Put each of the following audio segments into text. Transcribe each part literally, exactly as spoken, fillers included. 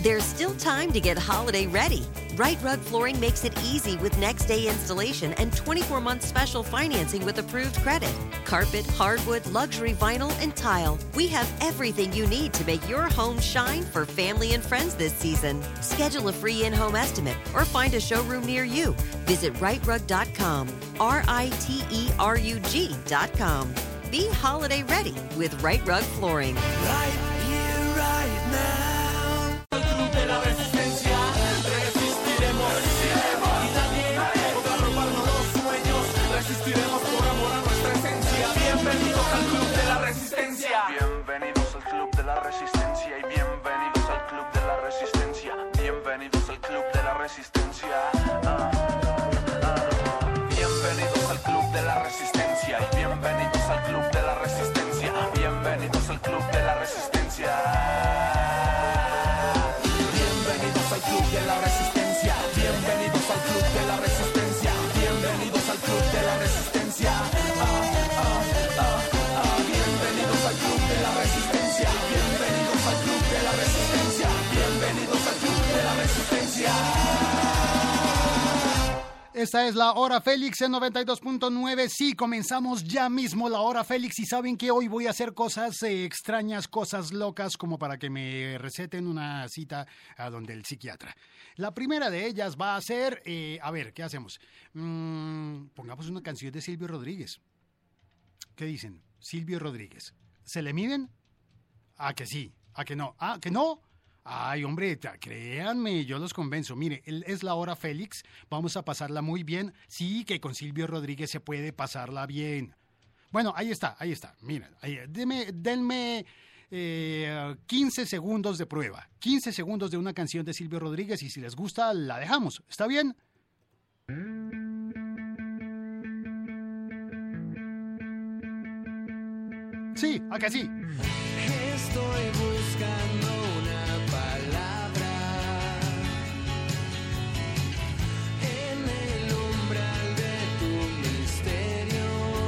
There's still time to get holiday ready. Right Rug Flooring makes it easy with next day installation and twenty-four month special financing with approved credit. Carpet, hardwood, luxury vinyl, and tile. We have everything you need to make your home shine for family and friends this season. Schedule a free in-home estimate or find a showroom near you. Visit right rug dot com. R I T E R U G dot com. Be holiday ready with Right Rug Flooring. Right here, right now. De la resistencia, resistiremos, resistiremos y nadie podrá robarnos los sueños. Resistiremos por amor a nuestra esencia. Bienvenidos al Club de la Resistencia. Bienvenidos al Club de la Resistencia y bienvenidos al Club de la Resistencia. Bienvenidos al Club de la Resistencia. Ah, ah. Bienvenidos al Club de la Resistencia y bienvenidos al Club de la Resistencia. Bienvenidos al Club de la Resistencia. Al Club de la Resistencia, bienvenidos al Club de la Resistencia, bienvenidos al Club de la Resistencia, ah, ah, ah, ah. Bienvenidos al Club de la Resistencia, bienvenidos al Club de la Resistencia, bienvenidos al Club de la Resistencia. Esta es la Hora Félix en noventa y dos punto nueve. Sí, comenzamos ya mismo la Hora Félix y saben que hoy voy a hacer cosas eh, extrañas, cosas locas, como para que me receten una cita a donde el psiquiatra. La primera de ellas va a ser, eh, a ver, ¿qué hacemos? Mm, pongamos una canción de Silvio Rodríguez. ¿Qué dicen? Silvio Rodríguez. ¿Se le miden? ¿A que sí? ¿A que no? ¿Ah, que no? Ay, hombre, créanme, yo los convenzo. Mire, es la Hora Félix, vamos a pasarla muy bien. Sí, que con Silvio Rodríguez se puede pasarla bien. Bueno, ahí está, ahí está. Miren, ahí, denme, denme eh, quince segundos de prueba. quince segundos de una canción de Silvio Rodríguez y si les gusta, la dejamos. ¿Está bien? Sí, acá sí. Estoy buscando una palabra en el umbral de tu misterio.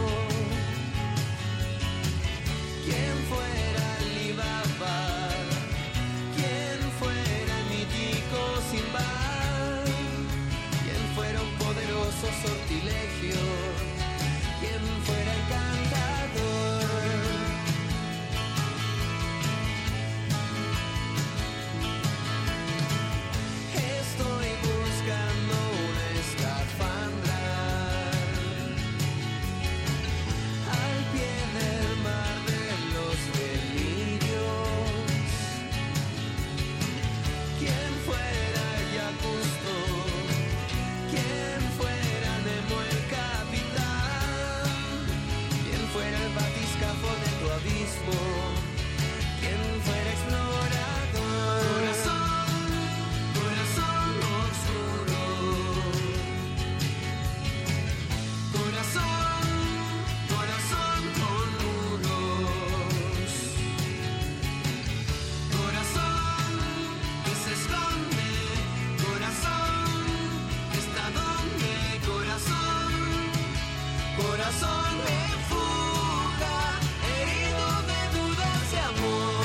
¿Quién fuera Alibaba? ¿Quién fuera el mítico Sinbad? ¿Quién fuera un poderoso sortilegio? ¿Quién fuera el cantador? ¿Quién fuera explorador? Corazón, corazón oscuro. Corazón, corazón con muros. Corazón que se esconde. Corazón que está donde. Corazón, corazón de fuga. Herido de dudas y amor.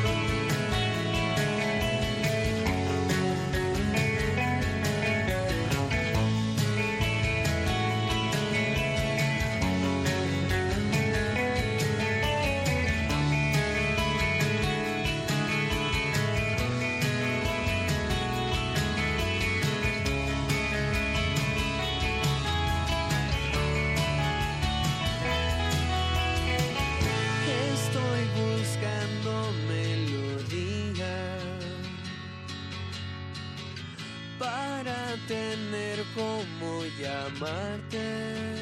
Estoy buscando melodía para tener cómo llamarte.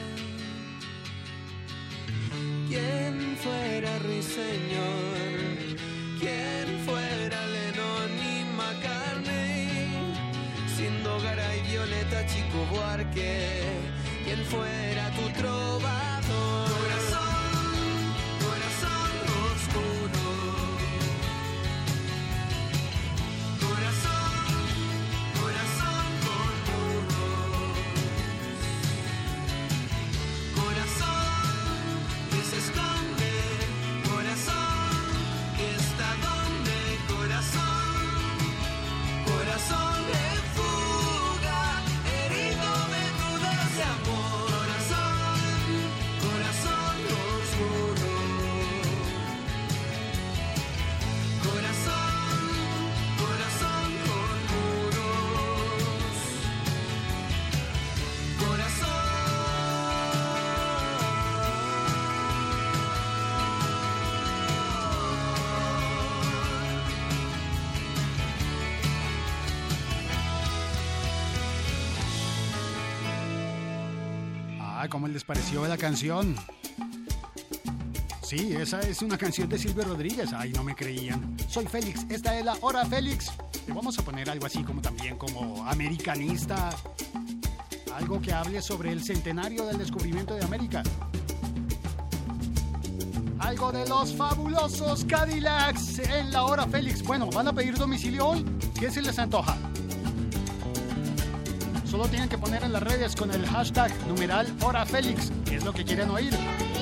¿Quién fuera Ruiseñor? ¿Quién fuera Lennon y McCartney? Siendo Garay, Violeta, Chico Buarque. ¿Quién fuera tu trovador? Corazón, corazón oscuro. Corazón, corazón con muros. Corazón que se esconde. Corazón que está donde. Corazón, Ah, ¿cómo les pareció la canción? Sí, esa es una canción de Silvio Rodríguez. Ay, no me creían. Soy Félix, esta es la hora Félix. Le vamos a poner algo así como también como americanista. Algo que hable sobre el centenario del descubrimiento de América. Algo de los fabulosos Cadillacs en la hora Félix. Bueno, ¿van a pedir domicilio hoy? ¿Qué se les antoja? Solo tienen que poner en las redes con el hashtag numeral hora Félix, que es lo que quieren oír.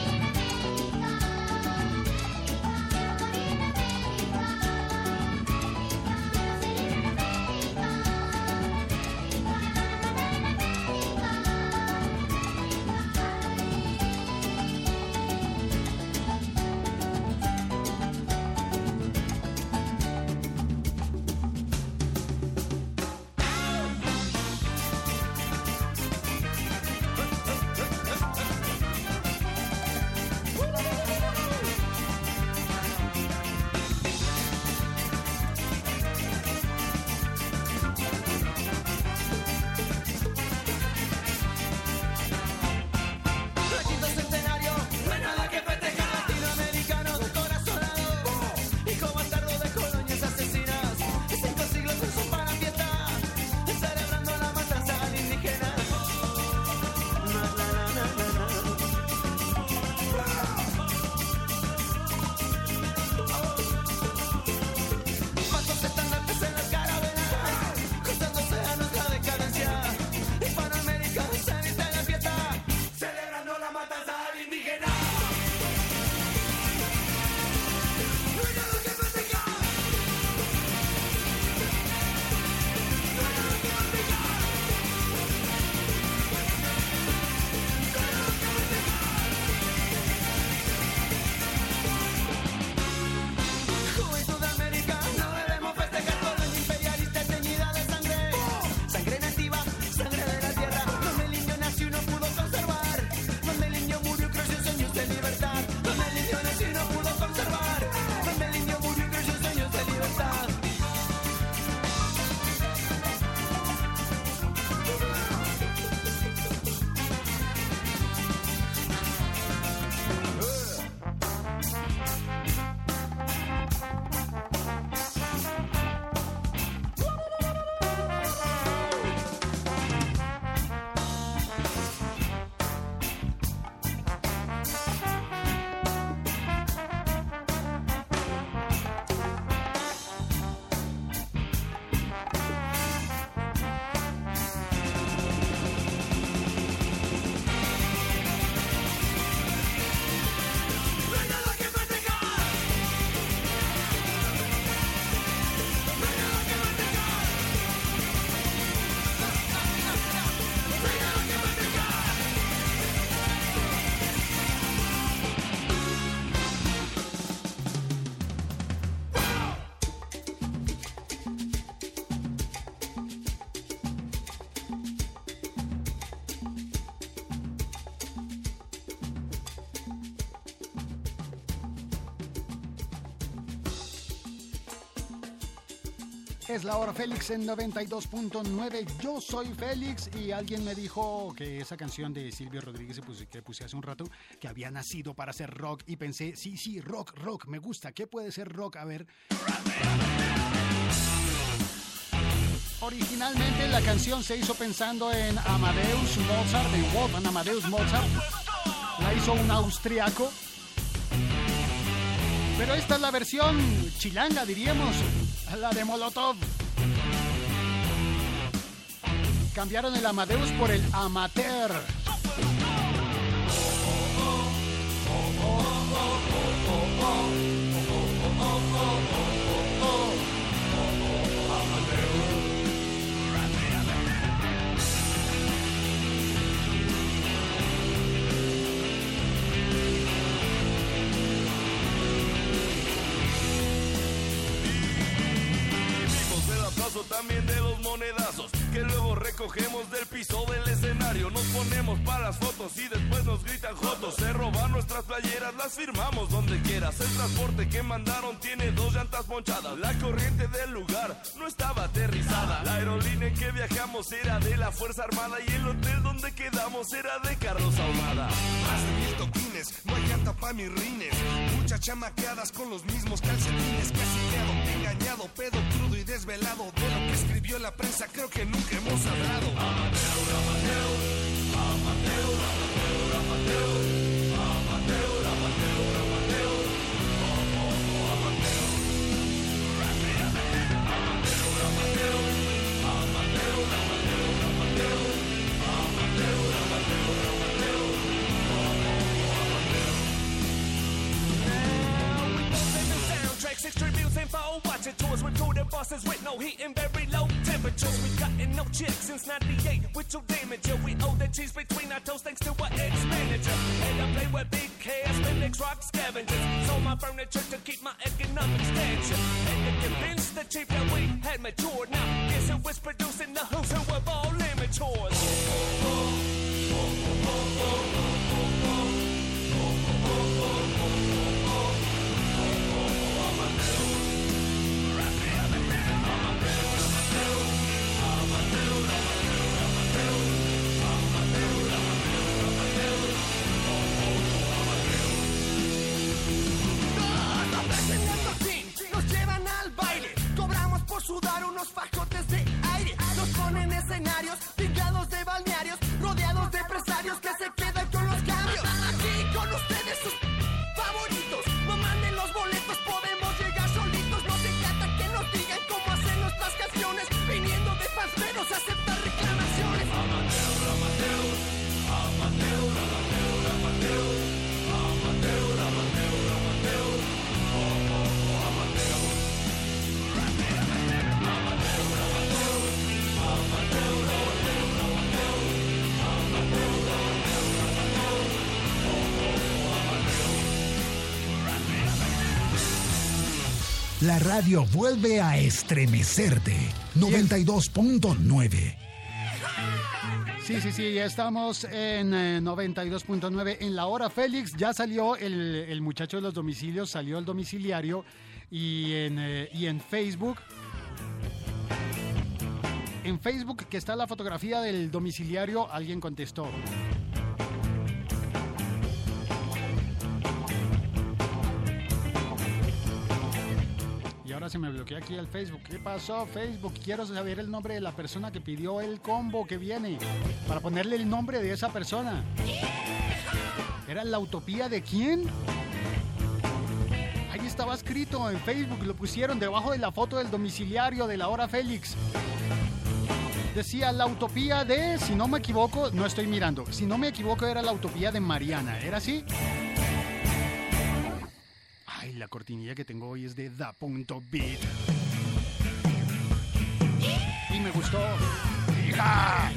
Es la hora Félix en noventa y dos punto nueve. Yo soy Félix y alguien me dijo que esa canción de Silvio Rodríguez que puse hace un rato, que había nacido para ser rock, y pensé, sí, sí, rock, rock, me gusta. ¿Qué puede ser rock? A ver. Originalmente la canción se hizo pensando en Amadeus Mozart, en Wolfgang Amadeus Mozart. La hizo un austriaco. Pero esta es la versión chilanga, diríamos, la de Molotov. Cambiaron el Amadeus por el Amateur. También de los monedazos, que luego recogemos del piso del escenario. Nos ponemos para las fotos y después nos gritan jotos. Se roban nuestras playeras, las firmamos donde quieras. El transporte que mandaron tiene dos llantas ponchadas. La corriente del lugar no estaba aterrizada. La aerolínea en que viajamos era de la Fuerza Armada y el hotel donde quedamos era de Carlos Ahumada. Más de mil toquines, no hay llanta pa' mis rines. Muchas chamaqueadas con los mismos calcetines. Caciqueado, engañado, pedo crudo y desvelado. De lo que escribió la prensa creo que nunca hemos hablado. Amateur, amateur, amateur, amateur, amateur, amateur, amateur, amateur, oh, oh, oh, amateur. Rápidamente, amateur, amateur, amateur, amateur, amateur, amateur, amateur, amateur, oh, oh, amateur. Now we both live in soundtracks, extributes info, watching tours with tour buses with no heat and very low temperatures. We gotten no chicks since ninety-eight with your damage. Yeah, we owe the cheese between our toes thanks to our ex-manager. And I play with big cash, Felix rock scavengers. Sold my furniture to keep my economic stature. And to convince the chief that we had matured. Now, guess who was producing the who's who of all immatures? Oh, oh, oh, oh, oh, oh. Sudar unos fajotes de aire. Nos ponen escenarios, pintados de balnearios, rodeados de empresarios que se quedan con los cambios. Aquí con ustedes sus favoritos. No manden los boletos, podemos llegar solitos. Nos encanta que nos digan cómo hacen nuestras canciones. Viniendo de fans a aceptar reclamaciones. Amateur, amateur, amateur, amateur, amateur, amateur, amateur, amateur, oh, oh, oh, amateur. La radio vuelve a estremecerte. noventa y dos punto nueve. Sí, sí, sí, ya estamos en eh, noventa y dos punto nueve en la hora Félix. Ya salió el, el muchacho de los domicilios, salió el domiciliario y en, eh, y en Facebook... En Facebook, que está la fotografía del domiciliario, alguien contestó. Y ahora se me bloquea aquí el Facebook. ¿Qué pasó, Facebook? Quiero saber el nombre de la persona que pidió el combo que viene, para ponerle el nombre de esa persona. ¿Era la utopía de quién? Ahí estaba escrito en Facebook, lo pusieron debajo de la foto del domiciliario de la hora Félix. Decía la utopía de, si no me equivoco, no estoy mirando, si no me equivoco era la utopía de Mariana, ¿era así? Ay, la cortinilla que tengo hoy es de Da.Beat. Y me gustó. ¡Hija!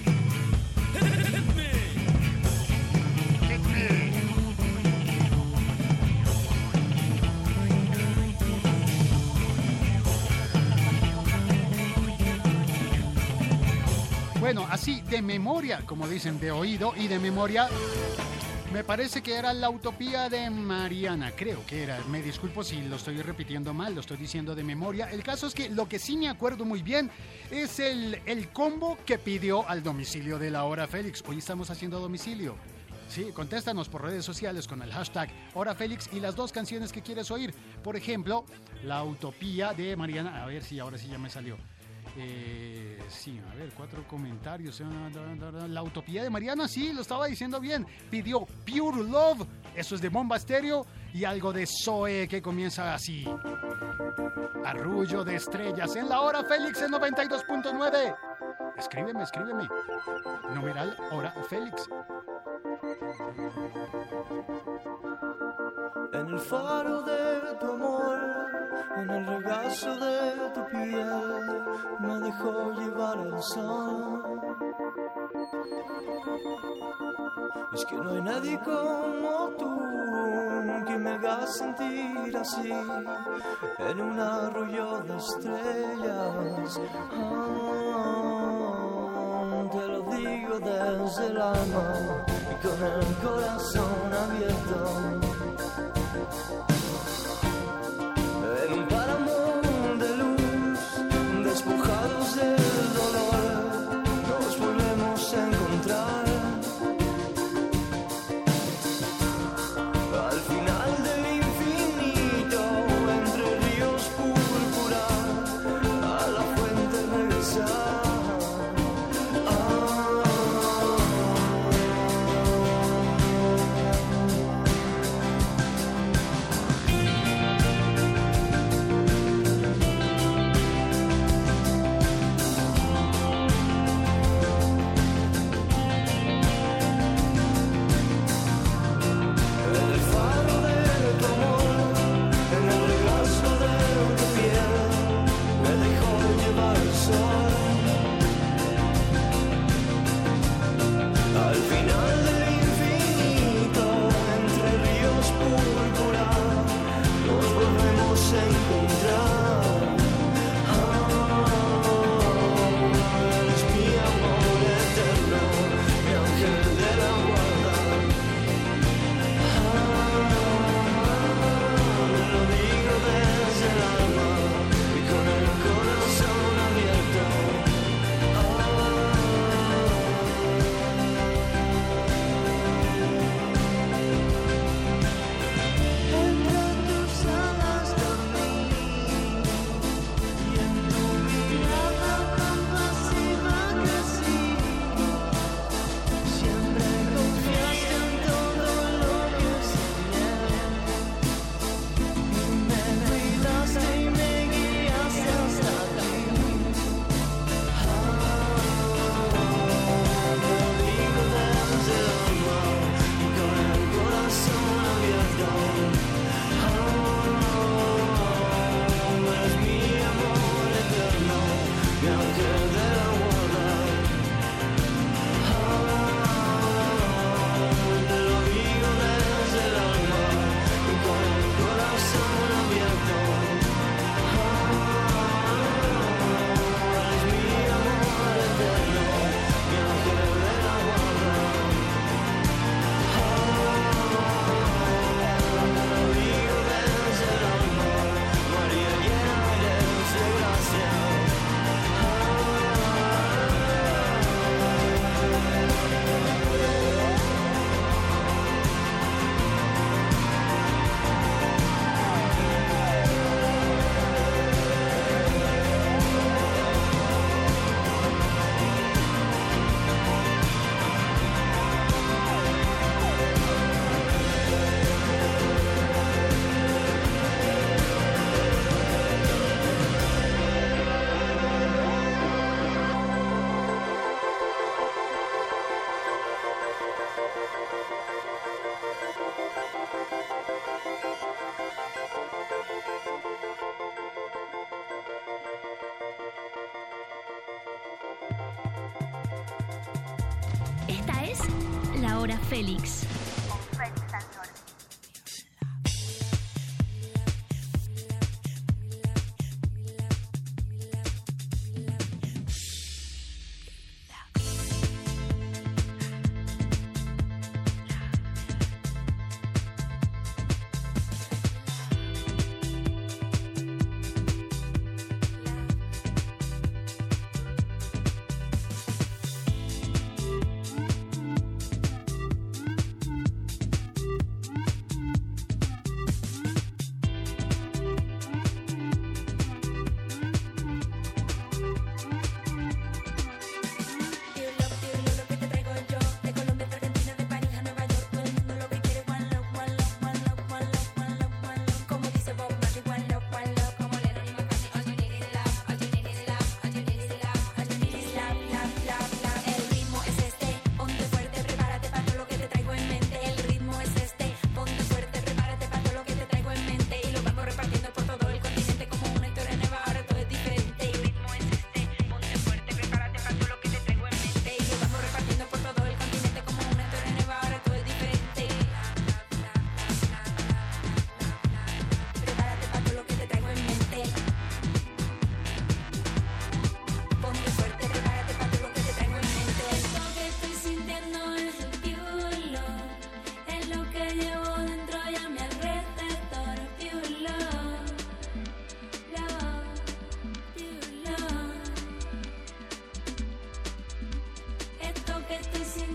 Bueno, así de memoria, como dicen, de oído y de memoria, me parece que era la utopía de Mariana, creo que era. Me disculpo si lo estoy repitiendo mal, lo estoy diciendo de memoria. El caso es que lo que sí me acuerdo muy bien es el, el combo que pidió al domicilio de la hora Félix. Hoy estamos haciendo domicilio. Sí, contéstanos por redes sociales con el hashtag Hora Félix y las dos canciones que quieres oír. Por ejemplo, la utopía de Mariana. A ver si ahora sí ya me salió. Eh, sí, a ver, cuatro comentarios. La utopía de Mariana, sí, lo estaba diciendo bien. Pidió Pure Love, eso es de Bomba Estéreo, y algo de Zoe que comienza así. Arrullo de estrellas en la hora Félix en noventa y dos punto nueve. Escríbeme, escríbeme. Numeral Hora Félix. En el faro de tu amor, en el regazo de tu piel, me dejó llevar al sol. Es que no hay nadie como tú que me haga sentir así, en un arroyo de estrellas. Oh. digo desde el alma y con el corazón abierto. En un páramo de luz, despojados del dolor, nos volvemos a encontrar. Al final del infinito, entre ríos púrpura, a la fuente regresar. Esta es La Hora Félix.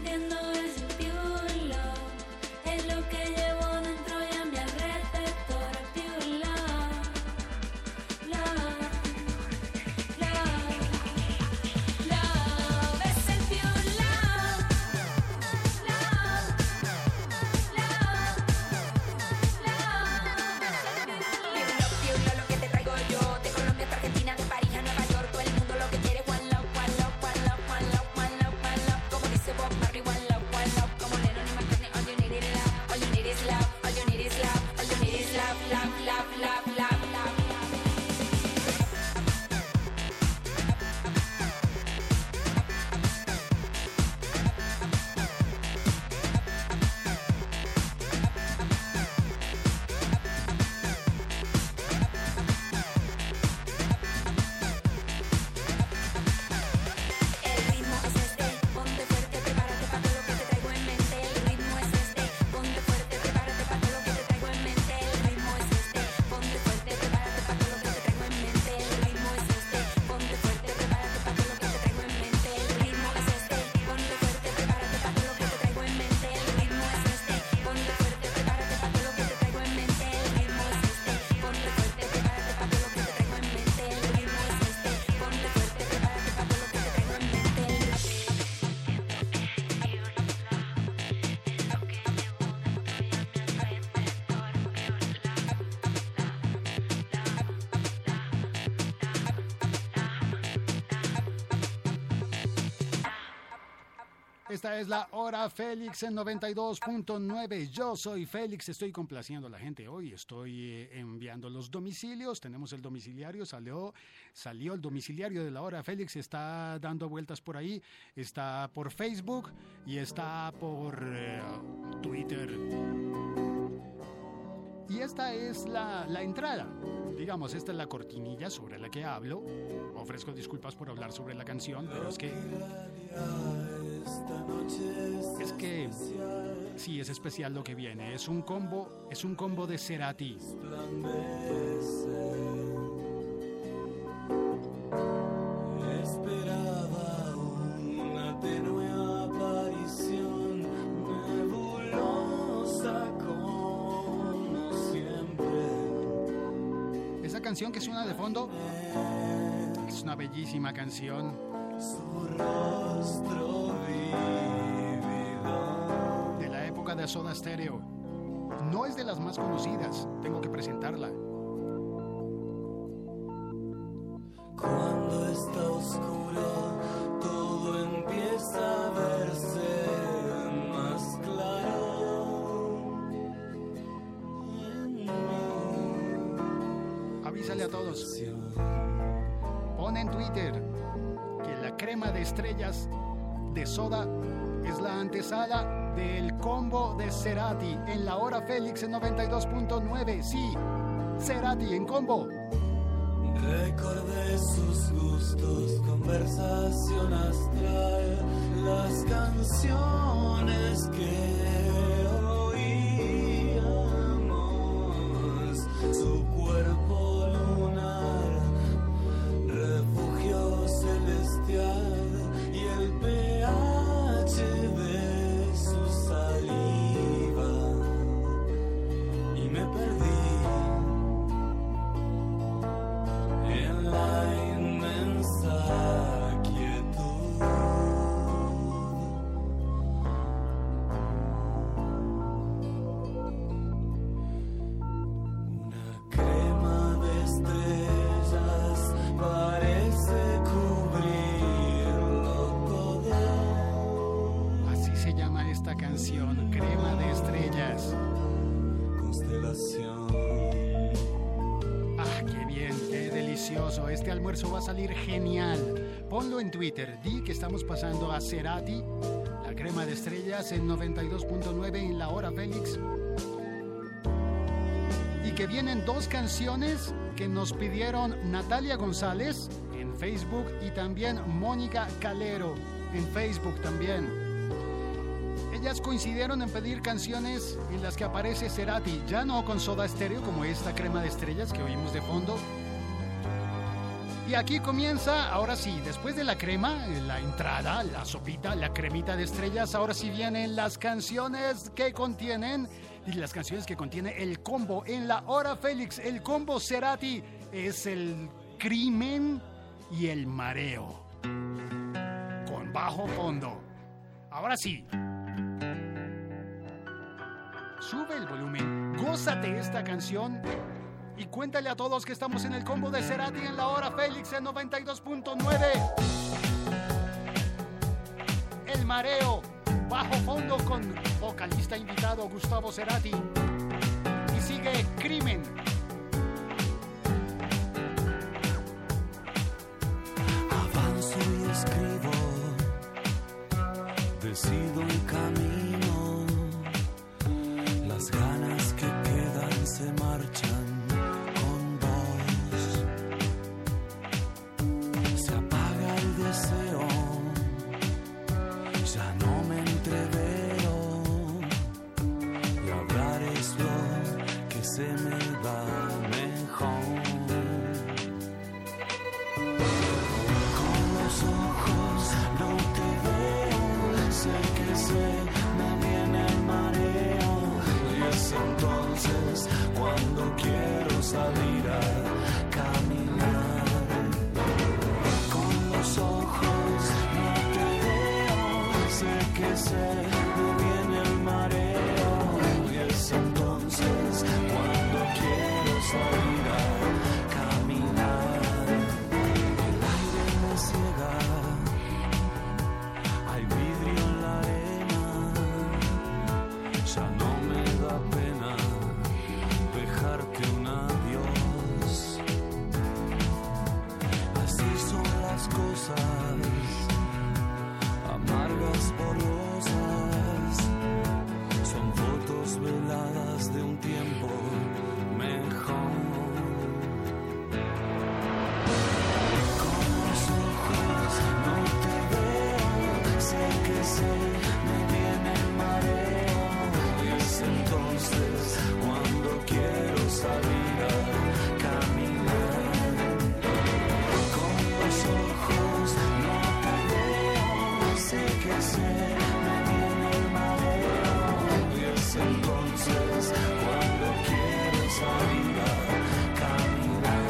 sintiendo ese pure love. Es lo que llevo dentro y a mi alrededor. Pure love, love, love, love. Es el pure love, love, love, love. Pure love, pure love, lo que te traigo yo. De Colombia hasta Argentina, de París a Nueva York. Todo el mundo lo que quiere. One love, one love, one love, one love, one love, one love. Como dice Bob Marley, one love, one love. Como Lennon y McCartney, all you need is love. All you need is love, all you need is love. All you need is love, love, love, love, love, love, love. El ritmo es este, ponte fuerte, prepárate para todo lo que te traigo en mente. El ritmo es este, ponte fuerte, prepárate para todo lo que te traigo en mente. El ritmo es este, ponte fuerte, prepárate para todo lo que te traigo en mente. El ritmo es este, ponte fuerte, prepárate para todo lo que te traigo en mente. El ritmo es este, ponte fuerte, prepárate para todo lo que te traigo en mente. El ritmo es este, ponte fuerte, prepárate para todo lo que te traigo en mente. El ritmo es este, ponte fuerte, prepárate para todo lo que te traigo en mente. El ritmo es este, ponte fuerte, prepárate para todo lo que te traigo en mente. Esta es la Hora Félix en noventa y dos punto nueve. Yo soy Félix, estoy complaciendo a la gente hoy. Estoy eh, enviando los domicilios. Tenemos el domiciliario, salió, salió el domiciliario de la Hora Félix. Está dando vueltas por ahí. Está por Facebook y está por eh, Twitter. Y esta es la, la entrada. Digamos, esta es la cortinilla sobre la que hablo. Ofrezco disculpas por hablar sobre la canción, pero es que... Es que sí, es especial lo que viene. Es un combo, es un combo de Cerati. Esperaba una tenue aparición, nebulosa como siempre. Esa canción que suena de fondo es una bellísima canción. Su rostro vívido. De la época de Soda Stereo. No es de las más conocidas, tengo que presentarla. Cuando está oscuro, todo empieza a verse más claro en mí. Avísale a todos. Pon en Twitter que la crema de estrellas de Soda es la antesala del combo de Cerati en la Hora Félix en noventa y dos punto nueve. Sí, Cerati en combo. Recordé sus gustos, conversación astral, las canciones que oíamos, su cuerpo lunar, refugio celestial y el pH de su saliva, y me perdí en la inmensa quietud. Una crema de estrellas parece cubrirlo todo. Así se llama esta canción, Crema de Estrellas. Constelación. Ah, qué bien, qué delicioso. Este almuerzo va a salir genial. Ponlo en Twitter, di que estamos pasando a Cerati, la Crema de Estrellas en noventa y dos punto nueve en la Hora Félix. Y que vienen dos canciones que nos pidieron Natalia González en Facebook y también Mónica Calero en Facebook también. Ellas coincidieron en pedir canciones en las que aparece Cerati, ya no con Soda Stereo como esta Crema de Estrellas que oímos de fondo. Y aquí comienza, ahora sí, después de la crema, la entrada, la sopita, la cremita de estrellas, ahora sí vienen las canciones que contienen, y las canciones que contiene el combo en la hora Félix. El combo Cerati es el crimen y el mareo, con bajo fondo. Ahora sí, sube el volumen, gózate esta canción. Y cuéntale a todos que estamos en el combo de Cerati en la hora Félix en noventa y dos punto nueve. El mareo, bajo fondo con vocalista invitado Gustavo Cerati. Y sigue Crimen. Avanzo y escribo, decido el camino, las ganas que quedan se marchan. Ya no me entrevero y hablar es lo que se me da mejor. Con los ojos no te veo, sé que se me viene el mareo y es entonces cuando quiero salir a caminar. Con los ojos sé que se me viene el mareo y es entonces cuando quiero salir a caminar. El aire me ciega, hay vidrio en la arena, ya no me da pena dejarte un adiós. Así son las cosas, amargas borrosas, son fotos veladas de un tiempo mejor. Con los ojos no te veo, sé que se me viene el mareo y es entonces cuando quiero salir a caminar. Con los ojos no te veo, sé que se me viene el mareo y es entonces cuando quiero salir a caminar.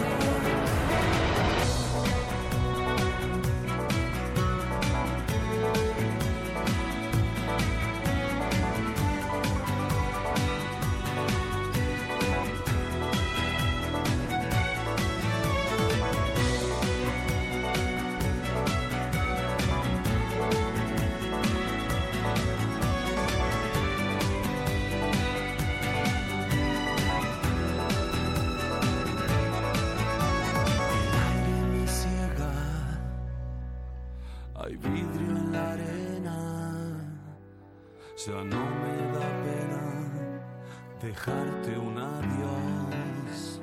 Hay vidrio en la arena, ya no me da pena dejarte un adiós.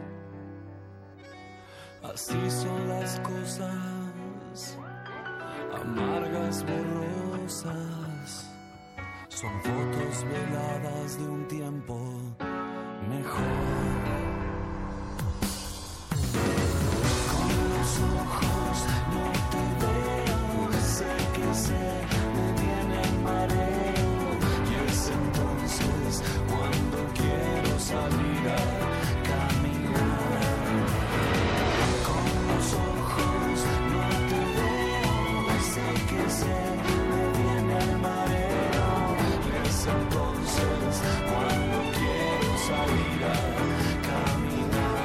Así son las cosas, amargas, borrosas, son fotos veladas de un tiempo mejor. Con los ojos no te veo, sé que se me viene el mareo y es entonces cuando quiero salir a caminar. Con los ojos no te veo, sé que se me viene el mareo y es entonces cuando quiero salir a caminar.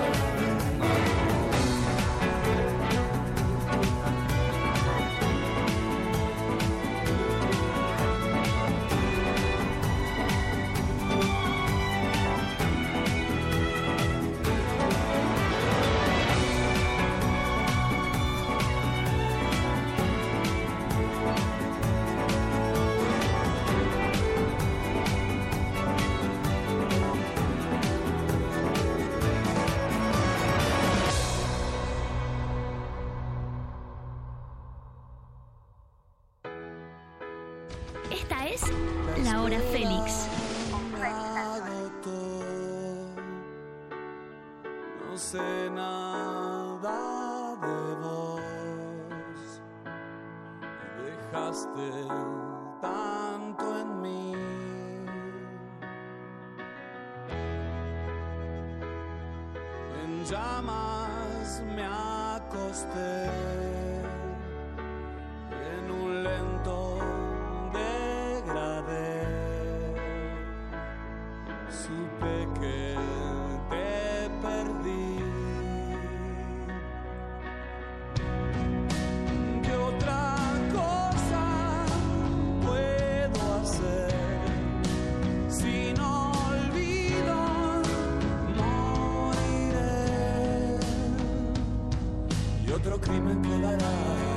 Esta es La Hora Félix. No sé nada de vos. dejaste tanto en mí. En llamas me acosté en un lento degradé. Supe que te perdí. ¿Qué otra cosa puedo hacer si no olvido? Moriré y otro crimen quedará.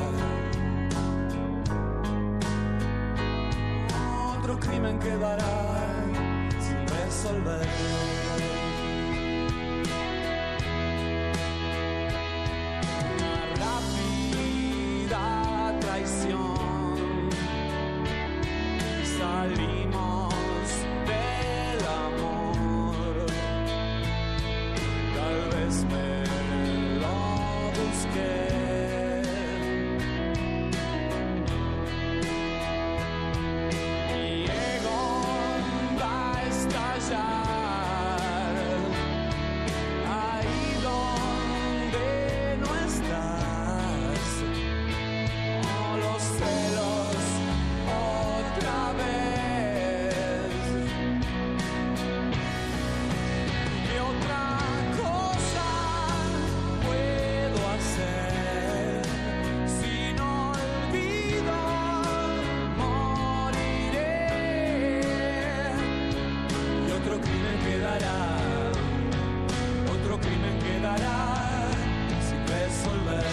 Otro crimen quedará sin resolver. Traición, salimos del amor, tal vez me lo busqué. Mi ego va a estallar ahí donde no estás. Los celos otra vez. ¿Qué otra cosa puedo hacer si no olvido? Moriré y otro crimen quedará. Otro crimen quedará sin resolver.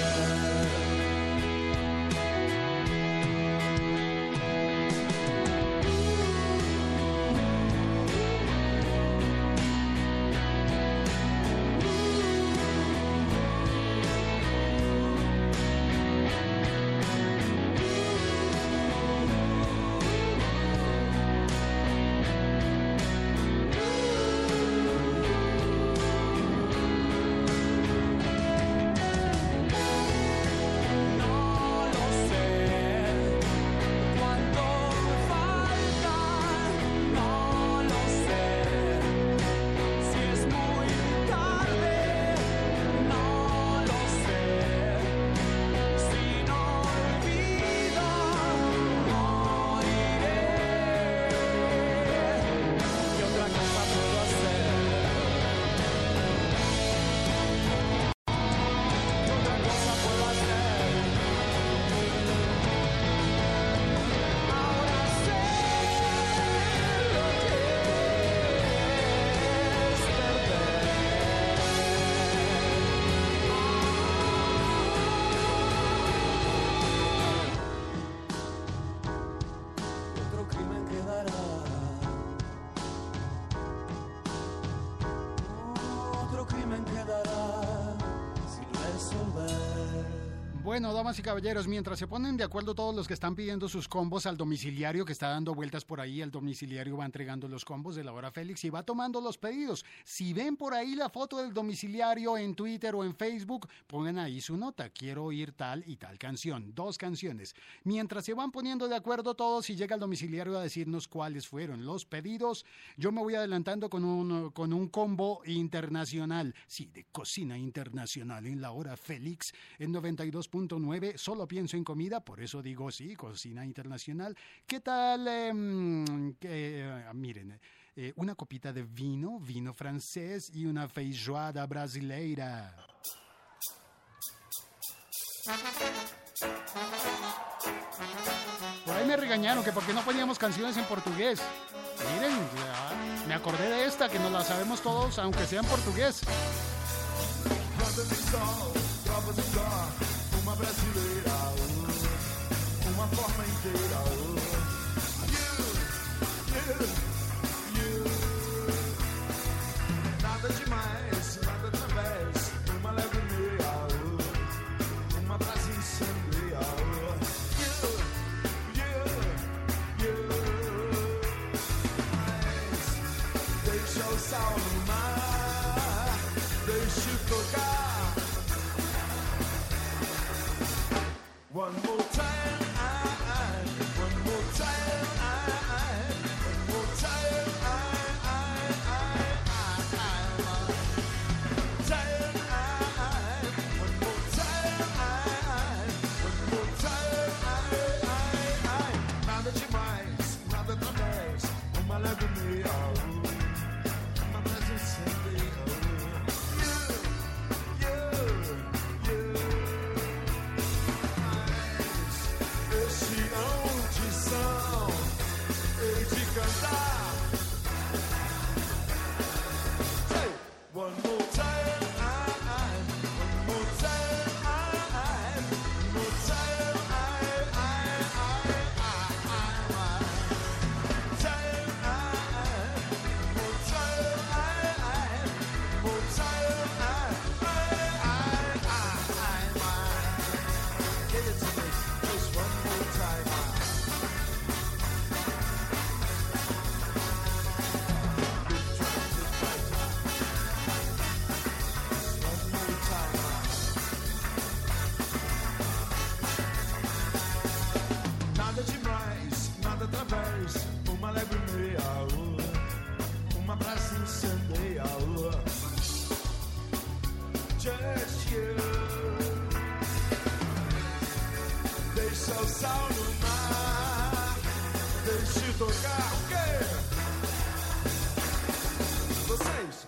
Bueno, damas y caballeros, mientras se ponen de acuerdo todos los que están pidiendo sus combos al domiciliario que está dando vueltas por ahí, el domiciliario va entregando los combos de la hora Félix y va tomando los pedidos. Si ven por ahí la foto del domiciliario en Twitter o en Facebook, pongan ahí su nota. Quiero oír tal y tal canción. Dos canciones. Mientras se van poniendo de acuerdo todos y llega el domiciliario a decirnos cuáles fueron los pedidos, yo me voy adelantando con un, con un combo internacional. Sí, de cocina internacional en la hora Félix en noventa y dos punto nueve. Solo pienso en comida, por eso digo sí, cocina internacional. ¿Qué tal? Eh, eh, miren, eh, una copita de vino, vino francés y una feijoada brasileira. Por ahí me regañaron que por qué no poníamos canciones en portugués. Miren, ya, me acordé de esta que nos la sabemos todos, aunque sea en portugués. Uma brasileira, uma forma inteira. You, you, you. Nada demais, nada através. Uma leve meia, uma frase incendia. You, you, you. Mas deixa o sal no mar, deixa eu tocar. One more time, I, I uma praça incendiada. Just you. Deixa o sal no mar, deixe tocar o quê? Vocês.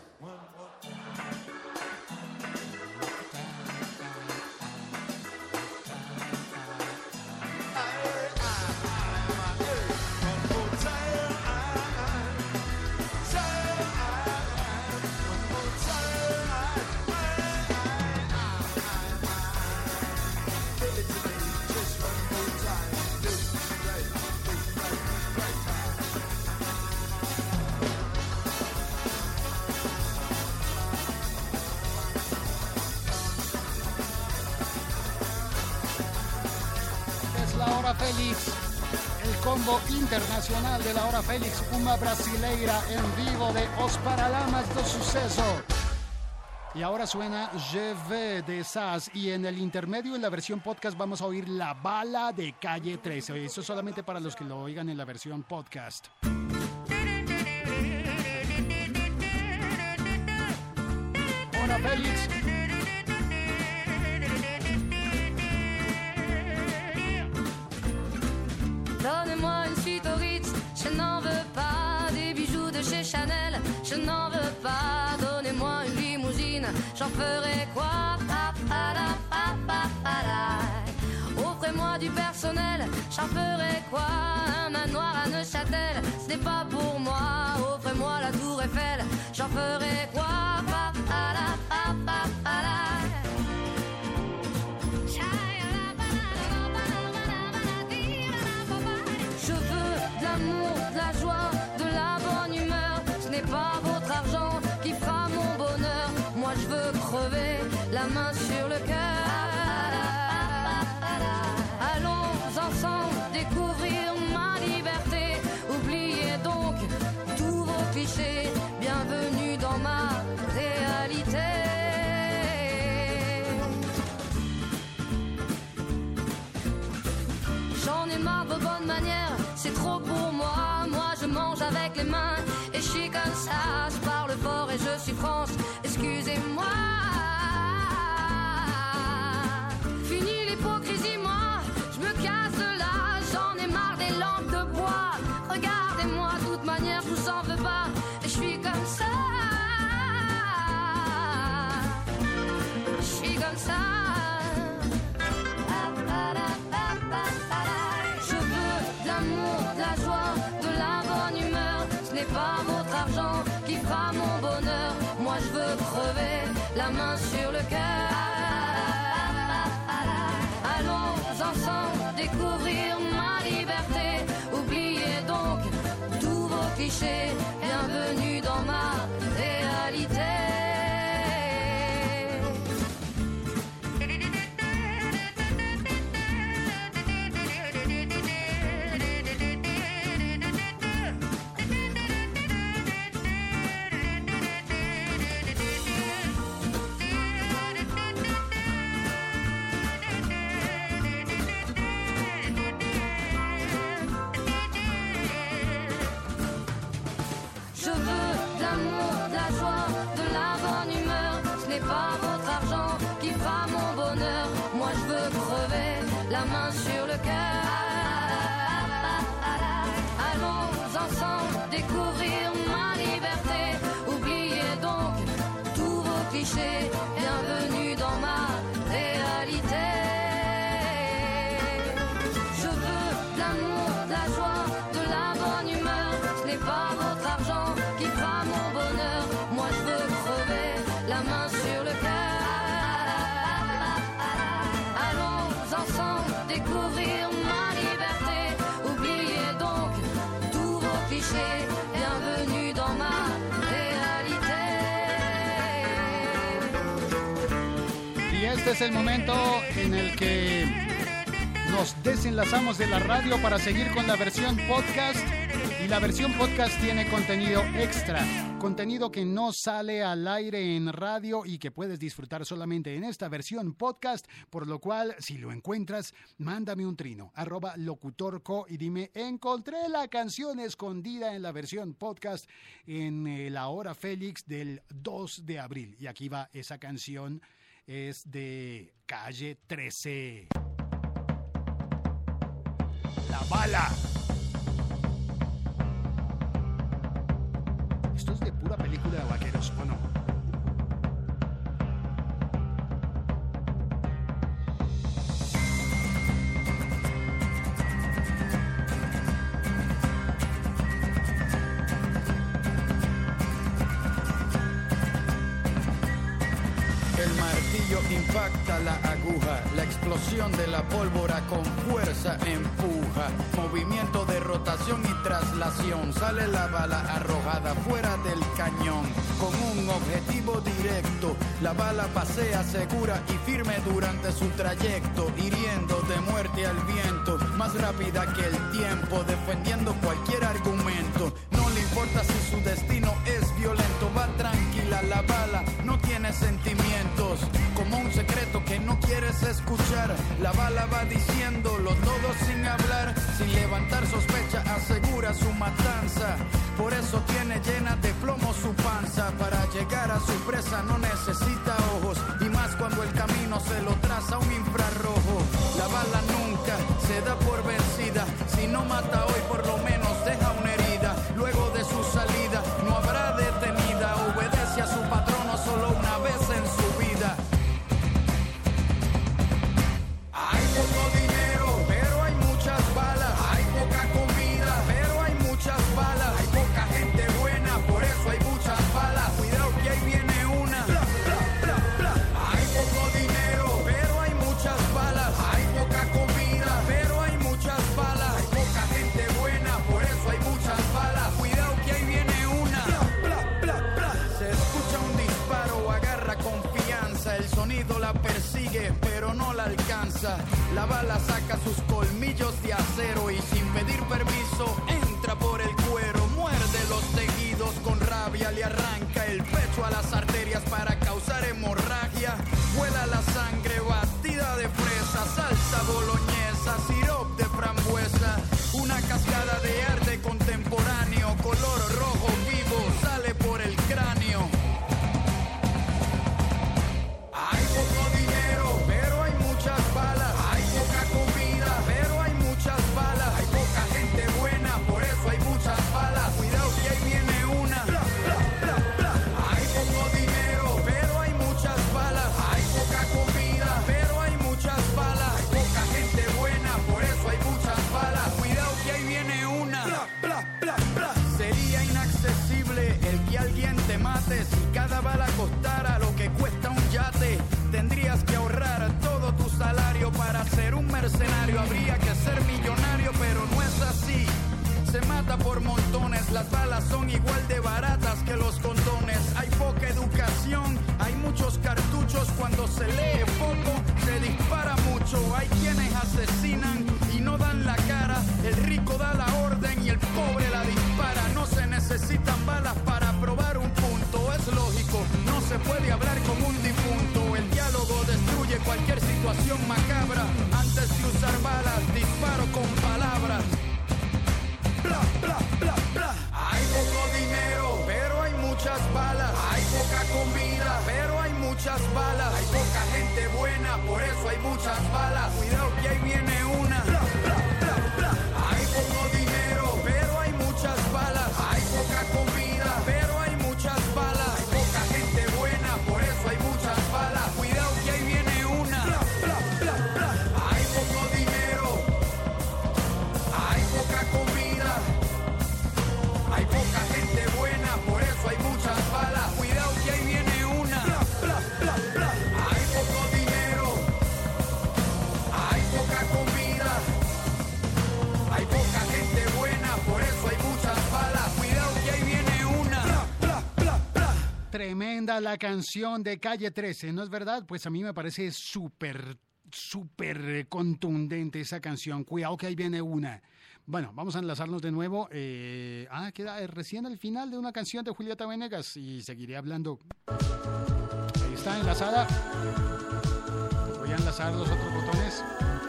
Félix, el combo internacional de la hora Félix, uma brasileira en vivo de Os Paralamas do Suceso. Y ahora suena Je vais de Saz, y en el intermedio, en la versión podcast, vamos a oír La Bala de Calle trece. Eso solamente para los que lo oigan en la versión podcast. Hora Félix. Donnez-moi une suite au Ritz, je n'en veux pas. Des bijoux de chez Chanel, je n'en veux pas. Donnez-moi une limousine, j'en ferai quoi? Offrez-moi du personnel, j'en ferai quoi? Un manoir à Neuchâtel, ce n'est pas pour moi. Offrez-moi la tour Eiffel, j'en ferai quoi? De la joie, de la bonne humeur, ce n'est pas votre argent qui fera mon bonheur. Moi je veux crever la main sur le cœur. Allons ensemble découvrir ma liberté. Oubliez donc tous vos clichés. Bienvenue dans ma réalité. J'en ai marre de vos bonnes manières, c'est trop pour moi. Moi je mange avec les mains et je suis comme ça. Je parle fort et je suis France, excusez-moi. Fini l'hypocrisie, moi je me casse de là. J'en ai marre des lampes de bois. Regardez-moi, de toute manière je vous en veux pas. Et je suis comme ça. Je suis comme ça. De la joie, de la bonne humeur, ce n'est pas votre argent qui fera mon bonheur. Moi je veux crever la main sur le cœur. Allons ensemble découvrir ma liberté. Oubliez donc tous vos clichés. Bienvenue dans ma réalité. Pas votre argent qui fera mon bonheur. Moi je veux crever la main sur le cœur. Allons ensemble découvrir ma liberté. Oubliez donc tous vos clichés. Bienvenue dans ma réalité. Je veux de l'amour, de la joie, de la bonne humeur. Ce n'est pas votre argent qui fera mon bonheur. Moi je veux crever la main sur le cœur. Allons ensemble découvrir ma liberté. Oubliez donc tous vos clichés. Bienvenue dans ma réalité. Y este es el momento en el que nos desenlazamos de la radio para seguir con la versión podcast. Y la versión podcast tiene contenido extra, contenido que no sale al aire en radio y que puedes disfrutar solamente en esta versión podcast, por lo cual, si lo encuentras, mándame un trino, arroba locutorco, y dime, encontré la canción escondida en la versión podcast en eh, La Hora Félix del dos de abril. Y aquí va esa canción, es de Calle trece. La bala. Esto es de pura película de vaqueros, ¿o no? El martillo impacta la aguja, la explosión de la pólvora con fuerza empuja, movimiento de rotación y traslación, sale la bala arrojada fuera del cañón, con un objetivo directo, la bala pasea segura y firme durante su trayecto, hiriendo de muerte al viento, más rápida que el tiempo, defendiendo cualquier argumento, no le importa si su destino es violento, va tranquila la bala, no tiene sentimientos, como un secreto que no quieres escuchar, la bala va diciéndolo todo sin hablar, sin levantar sospecha, asegura su matanza, por eso tiene llena de plomo su panza, para llegar a su presa no necesita ojos, y más cuando el camino se lo traza un infrarrojo, la bala nunca se da por vencida, si no mata hoy por lo menos deja una herida, luego de su salida no habrá detenida, obedece a su patrono solo una vez en su vida. Hay poco dinero, pero hay muchas balas, hay poca comida, pero hay muchas balas, hay poca gente buena, por eso hay muchas balas, cuidado que ahí viene una. Bla, bla, bla, bla. Hay poco dinero, pero hay muchas balas, hay poca comida, pero hay muchas balas, hay poca gente buena, por eso hay muchas balas, cuidado que ahí viene una. Bla, bla, bla, bla. Se escucha un disparo, agarra confianza, el sonido la persigue, pero no la alcanza, la bala saca sus colmillos de acero y sin pedir permiso entra por el cuero, muerde los tejidos con rabia, le arranca el pecho a las arterias para causar hemorragia, vuela la sangre batida de fresa, salsa boloñesa, sirop de frambuesa, una cascada de arte contemporáneo, color rojo vivo, sale por el cráneo. Hay poco dinero, pero hay muchas balas, hay poca comida, pero hay muchas balas, hay poca gente buena, por eso hay muchas balas, cuidado que ahí viene una. Bla, bla, bla, bla. Hay poco dinero, pero hay muchas balas, hay poca comida, pero hay muchas balas, hay poca gente buena, por eso hay muchas balas, cuidado que ahí viene una. Bla, bla, bla, bla. Sería inaccesible el que alguien te mate si cada bala costara lo que cuesta un yate. Tendrías que ahorrar todo tu salario para ser un mercenario. Habría que ser millonario, pero no es así. Se mata por montones, las balas son igual de baratas que los condones. Hay poca educación, hay muchos cartuchos. Cuando se lee poco, se dispara mucho. Hay quienes asesinan y no dan la cara. El rico da la orden y el pobre la dispara. No se necesitan balas para probar un punto. Es lógico, no se puede hablar con un difunto. El diálogo destruye cualquier situación macabra. Antes de usar balas, disparo con palabras. Bla, bla, bla, bla. Hay poco dinero, pero hay muchas balas. Hay poca comida, pero hay muchas balas. Hay poca gente buena, por eso hay muchas balas. Cuidado que ahí viene una. Bla, bla, bla, bla. Hay poco dinero, pero hay muchas balas. Hay poca comida, pero hay muchas balas. Hay poca gente buena, por eso hay muchas balas. Cuidado que ahí viene una. Bla, bla, bla, bla. Hay poco dinero, hay poca comida, hay poca gente buena, por eso hay muchas balas. Cuidado que ahí viene una. Bla, bla, bla, bla. Hay poco dinero, hay poca comida, hay poca gente buena, por eso hay muchas balas. Cuidado que ahí viene una. Bla, bla, bla, bla. Tremenda la canción de Calle trece, ¿no es verdad? Pues a mí me parece súper, súper contundente esa canción. Cuidado que ahí viene una. Bueno, vamos a enlazarnos de nuevo. Eh, ah, queda recién al final de una canción de Julieta Venegas y seguiré hablando. Ahí está enlazada. Voy a enlazar los otros botones.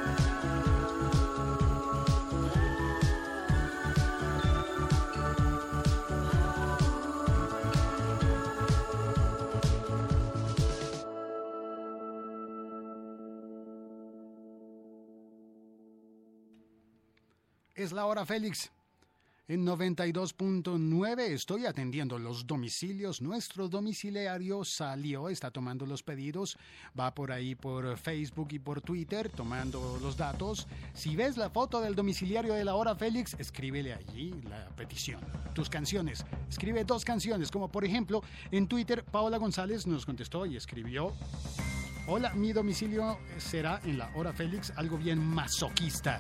Es la hora Félix. En noventa y dos punto nueve estoy atendiendo los domicilios. Nuestro domiciliario salió, está tomando los pedidos. Va por ahí por Facebook y por Twitter tomando los datos. Si ves la foto del domiciliario de la hora Félix, escríbele allí la petición. Tus canciones. Escribe dos canciones, como por ejemplo en Twitter Paola González nos contestó y escribió: hola, mi domicilio será en la hora Félix, algo bien masoquista.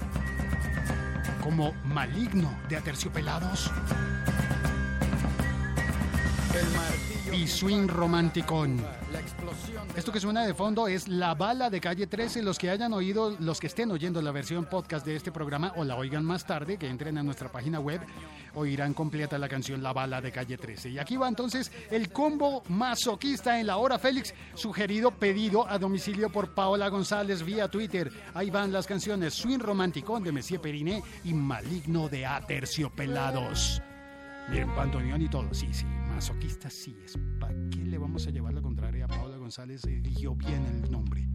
Como Maligno de Aterciopelados y Swing Romanticón. Esto que suena de fondo es La Bala de Calle trece. Los que hayan oído, los que estén oyendo la versión podcast de este programa o la oigan más tarde, que entren a nuestra página web, oirán completa la canción La Bala de Calle trece. Y aquí va entonces el combo masoquista en la hora Félix, sugerido, pedido a domicilio por Paola González vía Twitter. Ahí van las canciones Swing Romanticón de Messier Periné y Maligno de Aterciopelados. Miren, bandoneón y todo. Sí, sí, masoquista sí es. ¿Para qué le vamos a llevar la contraria a Paola González? Eligió bien el nombre.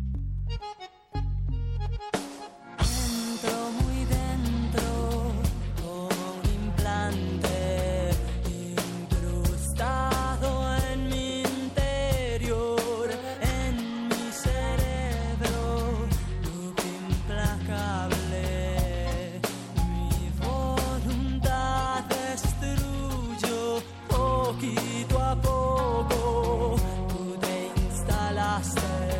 Entro muy dentro como un implante incrustado en mi interior, en mi cerebro, look implacable. Mi voluntad destruyo poquito a poco. Tú te instalaste,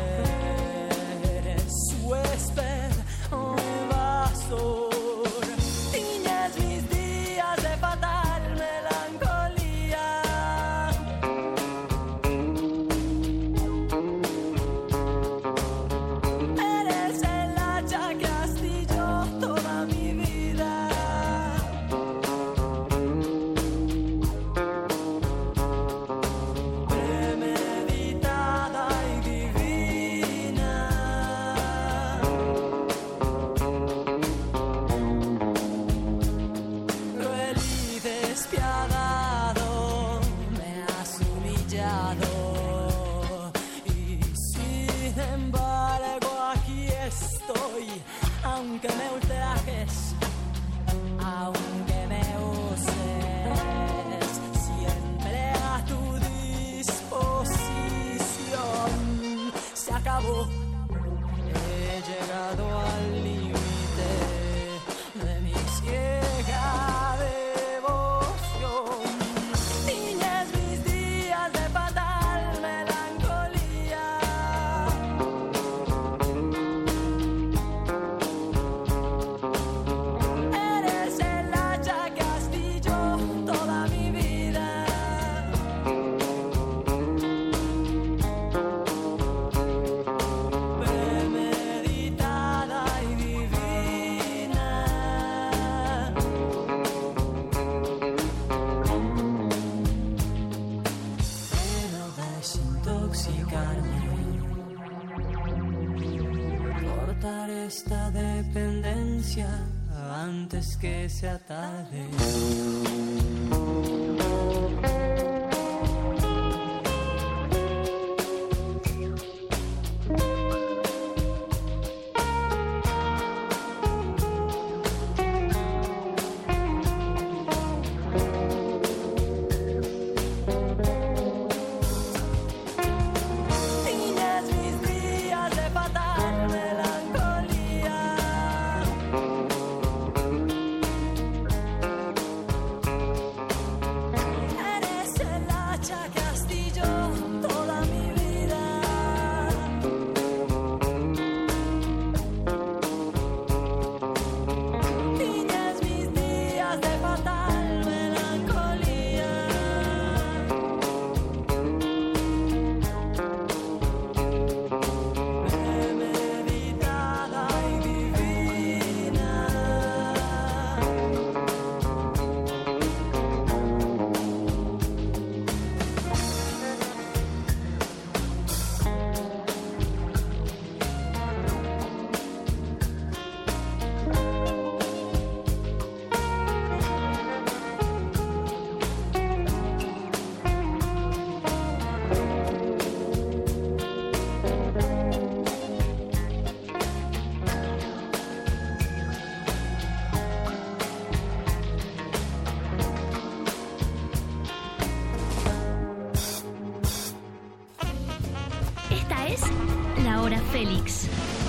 eres huésped o invasor. Tiñes mis días de fatal melancolía. Eres el hacha que astilló toda mi vida. Premeditada y divina. Cruel y despiadado me has humillado, y sin embargo aquí estoy, aunque me ultrajes, aunque me uses, siempre a tu disposición. Se acabó, he llegado al límite de mi ciega devoción. Tiñes mis días de fatal melancolía. Eres el hacha que astilló toda mi vida. Premeditada y divina. Quiero desintoxicarme, cortar esta dependencia antes que sea tarde. Tiñes mis días de fatal melancolía. Eres Félix.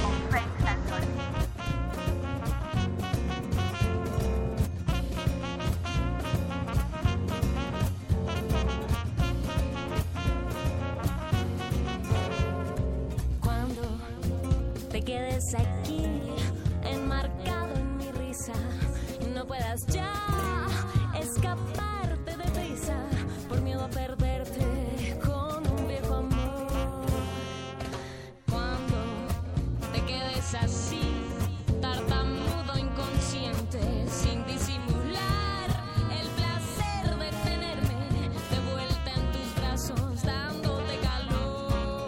Cuando te quedes aquí, enmarcado en mi risa, y no puedas ya escaparte de prisa por miedo a perderte con un viejo amor. Cuando te quedes así, tartamudo, inconsciente, sin disimular el placer de tenerme de vuelta en tus brazos, dándote calor.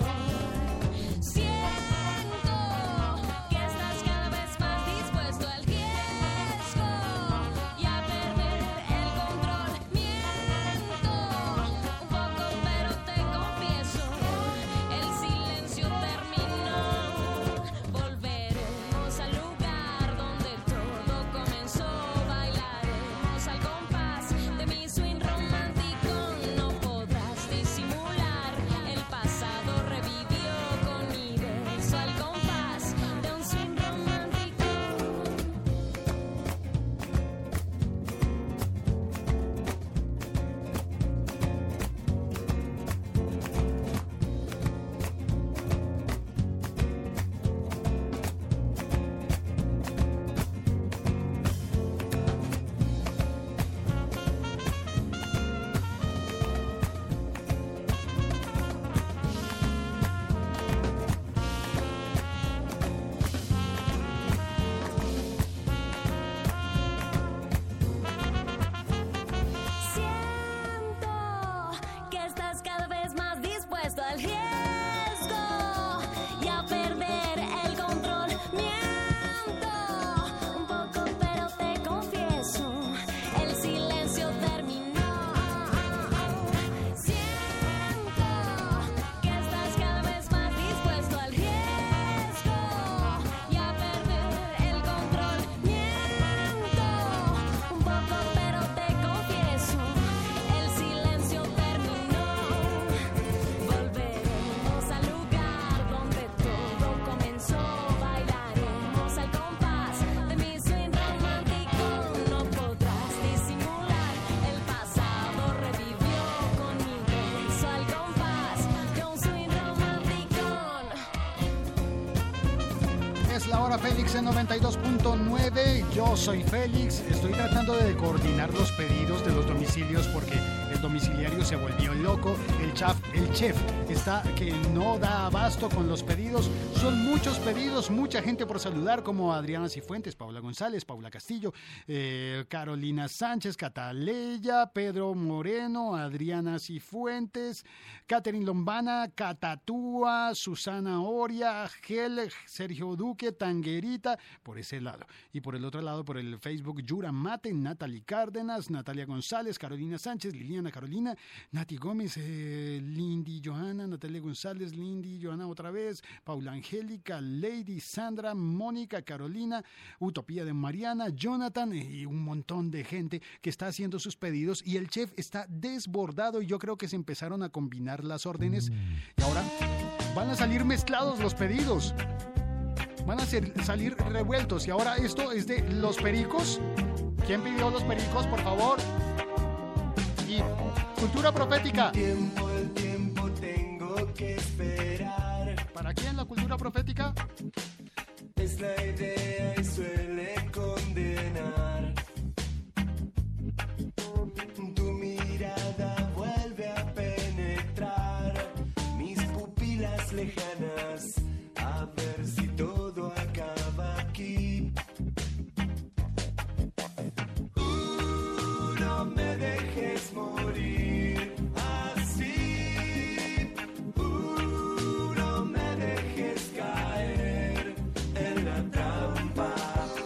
Siento que estás cada vez más dispuesto al riesgo y a perder el control. Miento un poco, pero te confieso, el silencio terminó. Volveremos al lugar donde todo comenzó. Bailaremos al compás de mi swing romántico. No podrás disimular, el pasado revivió con mi beso al compás de un swing romántico. Siento que estás cada vez más dispuesto al riesgo y a perder el control. Miento un poco, pero te confieso, el silencio terminó. Siento que estás cada vez más dispuesto al riesgo y a perder el control. Miento un poco, pero te confieso, el silencio terminó. Volveremos al lugar donde todo comenzó. Bailaremos al compás de mi swing romántico. No podrás disimular, el pasado revivió con mi beso al compás de un swing romántico. Es la hora Félix en noventa y dos punto nueve. Yo soy Félix. Estoy tratando de coordinar los pedidos de los domicilios porque el domiciliario se volvió loco. El chef, el chef está que no da abasto con los pedidos. Son muchos pedidos, mucha gente por saludar, como Adriana Cifuentes, Paula González, Paula Castillo, eh, Carolina Sánchez, Cataleya, Pedro Moreno, Adriana Cifuentes, Catherine Lombana, Catatúa, Susana Oria, Gel, Sergio Duque, Tanguerita, por ese lado. Y por el otro lado, por el Facebook, Yura Mate, Natalie Cárdenas, Natalia González, Carolina Sánchez, Liliana Carolina, Nati Gómez, eh, Lindy Johanna, Natalia González, Lindy Johanna otra vez, Paula Angélica, Lady Sandra, Mónica, Carolina, Utopía de Mariana, Jonathan y un montón de gente que está haciendo sus pedidos y el chef está desbordado y yo creo que se empezaron a combinar las órdenes y ahora van a salir mezclados los pedidos. Van a ser, salir revueltos. Y ahora esto es de los pericos. ¿Quién pidió los pericos, por favor? Y cultura profética. El tiempo, el tiempo tengo que esperar. ¿Para quién la cultura profética? Es la idea y suele condenar. Tu mirada vuelve a penetrar mis pupilas lejanas. A ver si todo acaba aquí. Uh, no me dejes morir así. Uh, no me dejes caer en la trampa.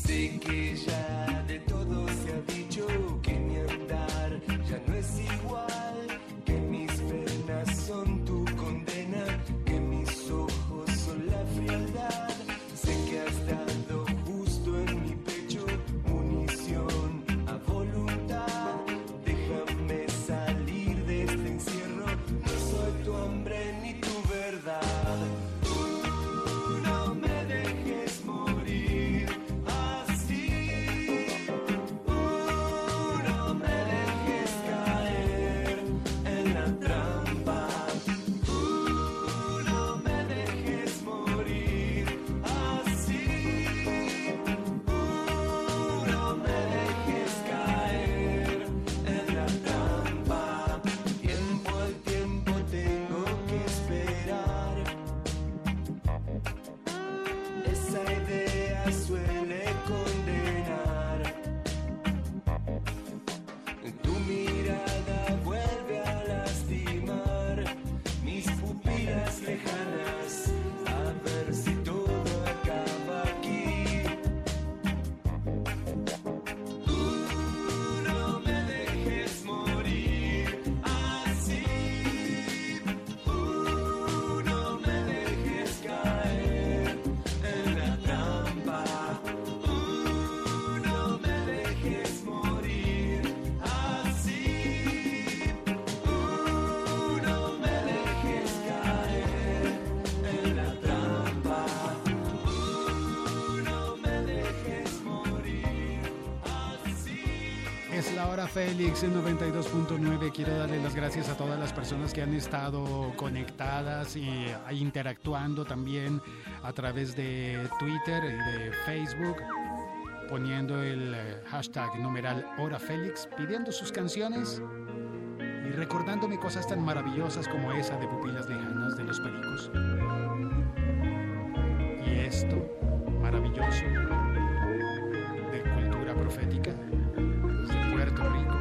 Sé que ya de todo se ha dicho, que mi andar ya no es igual, que mis penas son tu condena, que mis ojos son la frialdad. Sé que has dado justo en mi pecho munición a voluntad. Déjame salir de este encierro, no soy tu hambre ni tu verdad. No me dejes morir así, no me dejes caer en la trampa, no me dejes morir así, no me dejes caer en la trampa. Tiempo al tiempo tengo que esperar. Esa idea suele condenar. Tu mirada vuelve a lastimar mis pupilas lejanas, a ver si todo acaba aquí. Tú no me dejes morir así, tú no me dejes caer en la trampa, tú no me dejes morir así, tú no me dejes caer en la trampa, tú no me dejes morir así. Es la hora Félix en noventa y dos punto nueve. Quiero darle las gracias a todas las personas que han estado conectadas y eh, interactuando también a través de Twitter y de Facebook, poniendo el eh, hashtag numeral hora Félix, pidiendo sus canciones y recordándome cosas tan maravillosas como esa de Pupilas Lejanas de Los Pericos. Y esto maravilloso de cultura profética de Puerto Rico.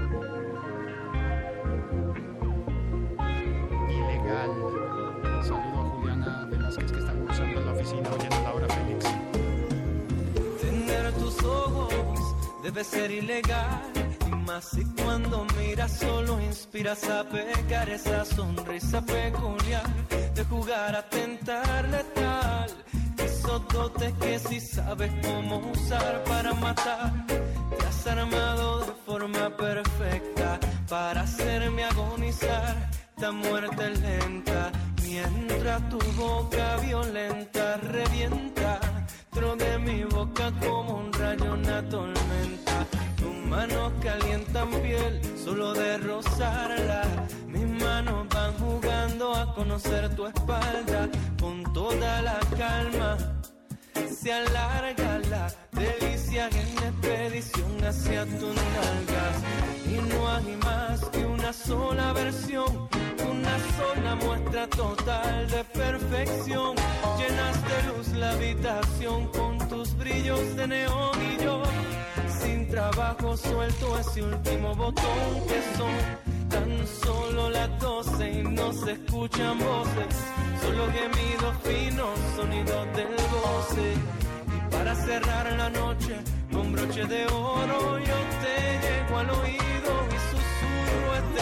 Ilegal. Saludo a Juliana Velázquez, que está cruzando la oficina oyendo la hora Félix. Tener tus ojos debe ser ilegal, y más si cuando miras solo inspiras a pecar. Esa sonrisa peculiar de jugar a tentar letal, esos dotes que si sabes cómo usar para matar. Te has armado de forma perfecta para hacerme agonizar. Esta muerte lenta, mientras tu boca violenta revienta dentro de mi boca como un rayo, una tormenta. Tus manos calientan piel solo de rozarla. Mis manos van jugando a conocer tu espalda. Con toda la calma se alarga la delicia en expedición hacia tus nalgas. Y no hay más que una sola versión, una sola muestra total de perfección. Llenas de luz la habitación con tus brillos de neón, y yo sin trabajo suelto ese último botón, que son tan solo las doce y no se escuchan voces, solo gemidos finos, sonidos del goce. Y para cerrar la noche con broche de oro yo te llego al oído y susurro este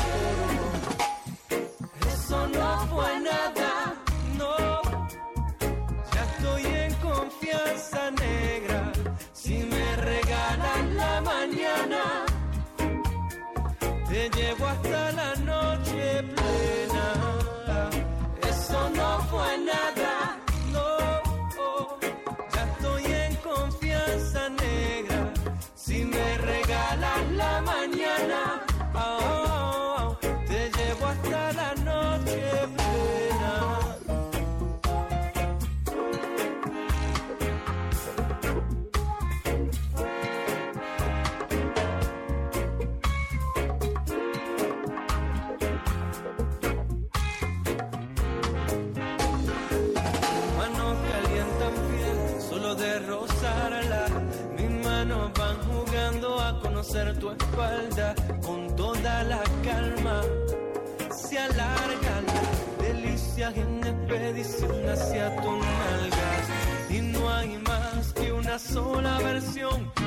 coro. Eso no fue nada, no. Ya estoy en confianza negra. Si me regalan la mañana, te llevo hasta la noche plena. Eso no fue nada, no. Ya estoy en confianza negra. Si me regalan la mañana, oh, oh, oh, te llevo hasta la noche plena. Manos calientan piel solo de rozarla. Mis manos van jugando a conocer tu espalda. Con toda la calma se alarga la delicia en expedición hacia tus nalgas. Y no hay más que una sola versión,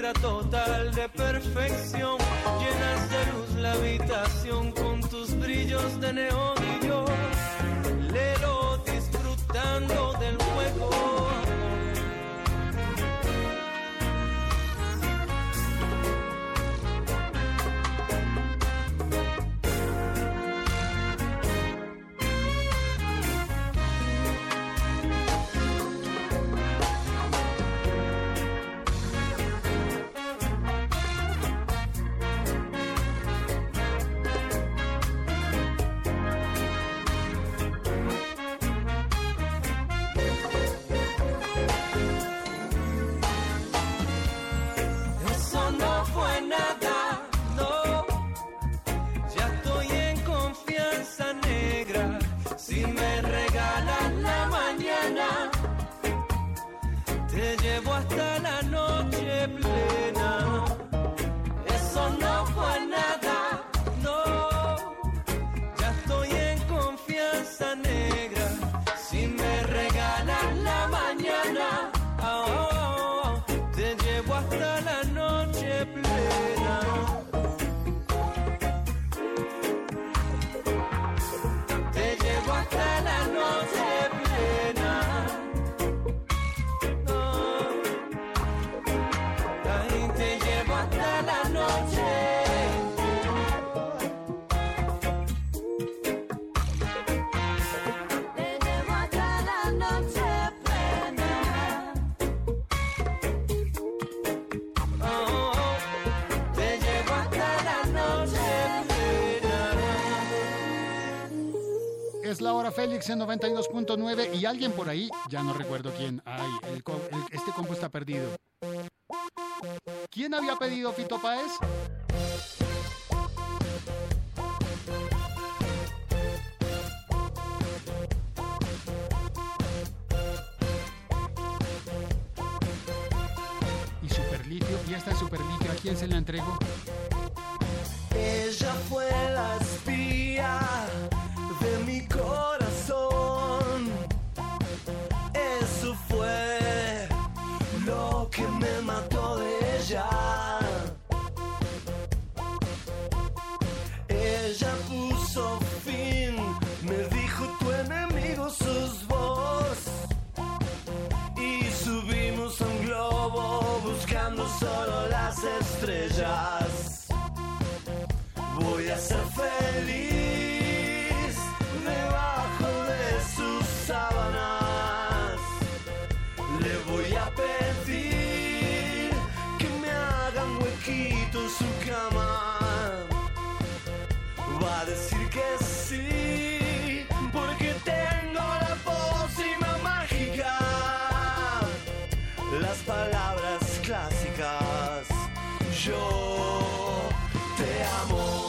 muestra total de perfección. Llenas de luz la habitación con tus brillos de neón y yo lelo disfrutando del juego. Hasta la noche plena, eso no fue nada, no, ya estoy en confianza negra, si me regalan la mañana, oh, oh, oh, te llevo hasta la noche plena. Te llevo hasta la noche plena. Es la hora Félix en noventa y dos punto nueve y alguien por ahí, ya no recuerdo quién. Ay, el, el, este compo está perdido. ¿Quién había pedido Fito Páez? Y Superlitio, y esta es Superlitio, ¿a quién se la entregó? Ella fue la espía de mi corazón. Eso fue lo que me mató de ella. Ella puso fin, me dijo tu enemigo sos vos. Y subimos a un globo buscando solo las estrellas. Voy a ser feliz debajo de sus sábanas. Le voy a pedir que me hagan huequito en su cama. Va a decir que sí, porque tengo la pócima mágica. Las palabras clásicas. Yo te amo.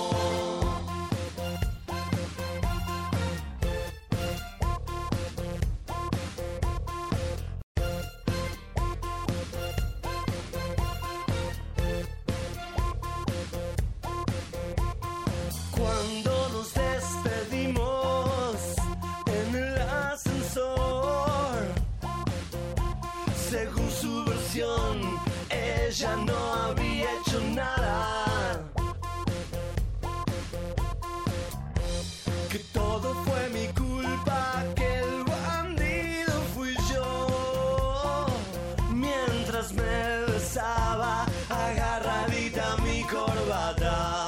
Cuando nos despedimos en el ascensor, según su versión, ella no había hecho nada. Que todo fue mi culpa, que el bandido fui yo. Mientras me besaba agarradita mi corbata.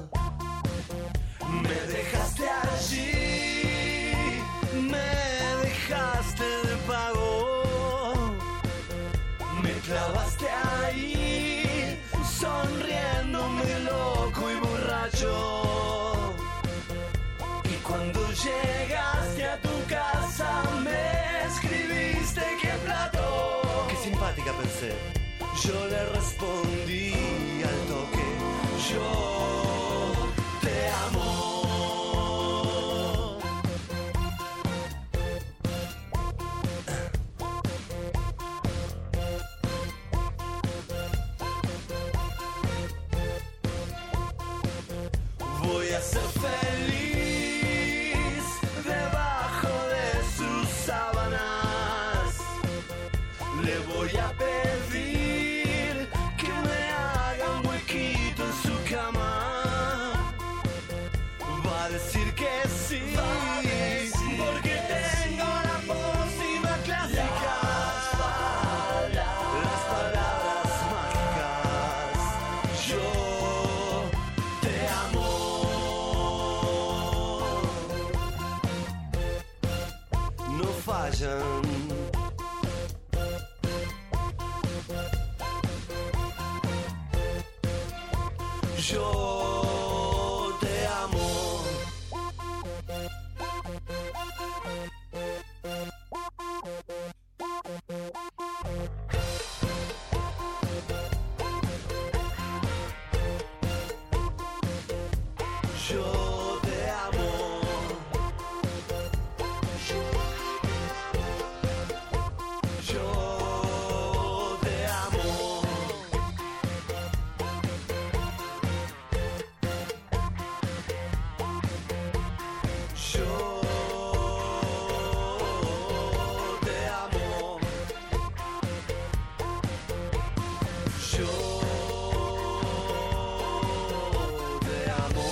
Me dejaste allí, me dejaste de pago. Me clavaste ahí, sonriéndome loco y borracho. Y cuando llegaste a tu casa me escribiste que plato. Qué simpática pensé. Yo le respondí al toque. Yo te amo. Voy a ser feliz debajo de sus sábanas. Le voy a pedir que me no fallan. Yo te amo. Yo te amo. Yo te amo. Yo te amo. Yo te amo.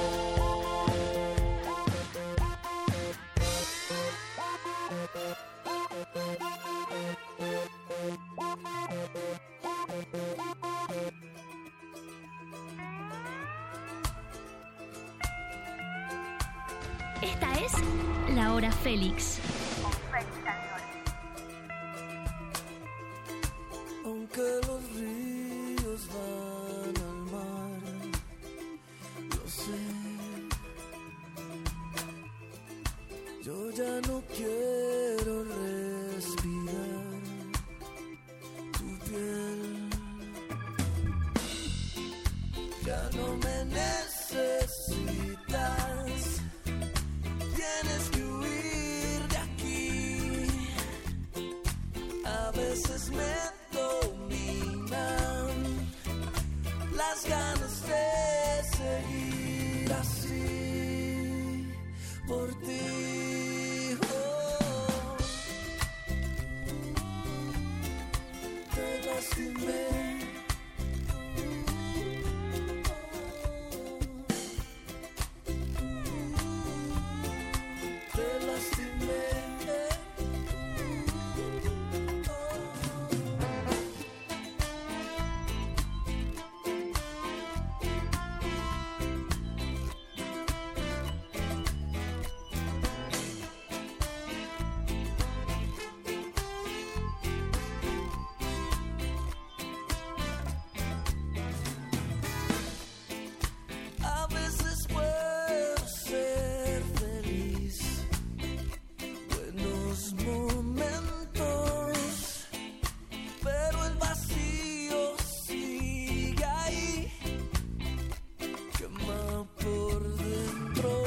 Esta es La Hora Félix. Aunque los ríos van al mar, lo sé. Yo ya no quiero respirar tu piel. Ya no me necesitas. Tienes que huir de aquí. A veces me dominan las ganas de seguir así por ti. Oh, te lastimé. Te lastimé. A veces puedo ser feliz, buenos momentos, pero el vacío sigue ahí, quema por dentro.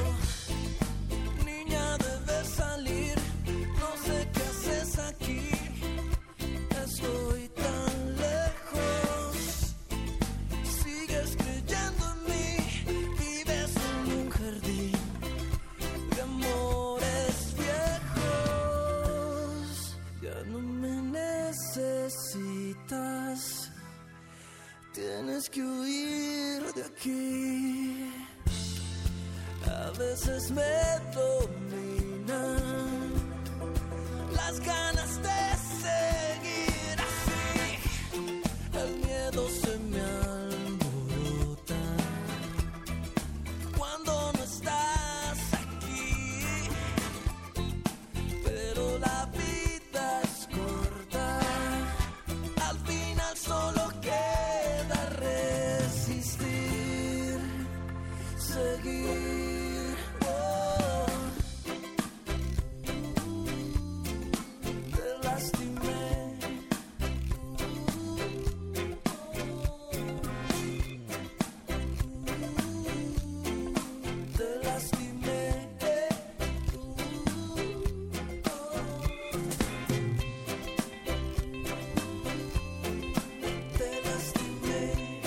Niña, debes salir, no sé qué haces aquí, estoy tan lejos. Sigues creyendo en mí, vives en un jardín de amores viejos. Ya no me necesitas, tienes que huir de aquí. A veces me dominan las ganas de seguir así. El miedo se me alborota cuando no estás aquí, pero la vida es corta, al final solo queda resistir, seguir. Oh, te lastimé. Te lastimé. Te lastimé.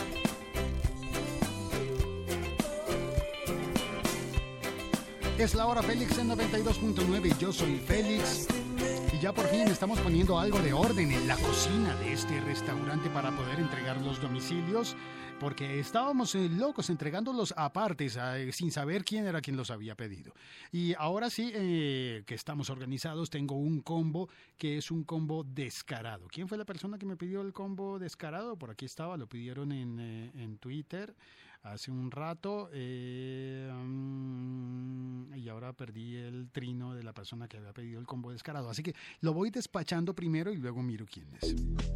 Es la Hora Félix en noventa y dos punto nueve. Yo soy Félix. Y ya por fin estamos poniendo algo de orden en la cocina de este restaurante para poder entregar los domicilios, porque estábamos eh, locos entregándolos apartes, eh, sin saber quién era quien los había pedido. Y ahora sí eh, que estamos organizados, tengo un combo que es un combo descarado. ¿Quién fue la persona que me pidió el combo descarado? Por aquí estaba, lo pidieron en, eh, en Twitter. hace un rato. Eh, um, y ahora perdí el trino de la persona que había pedido el combo descarado. Así que lo voy despachando primero y luego miro quién es.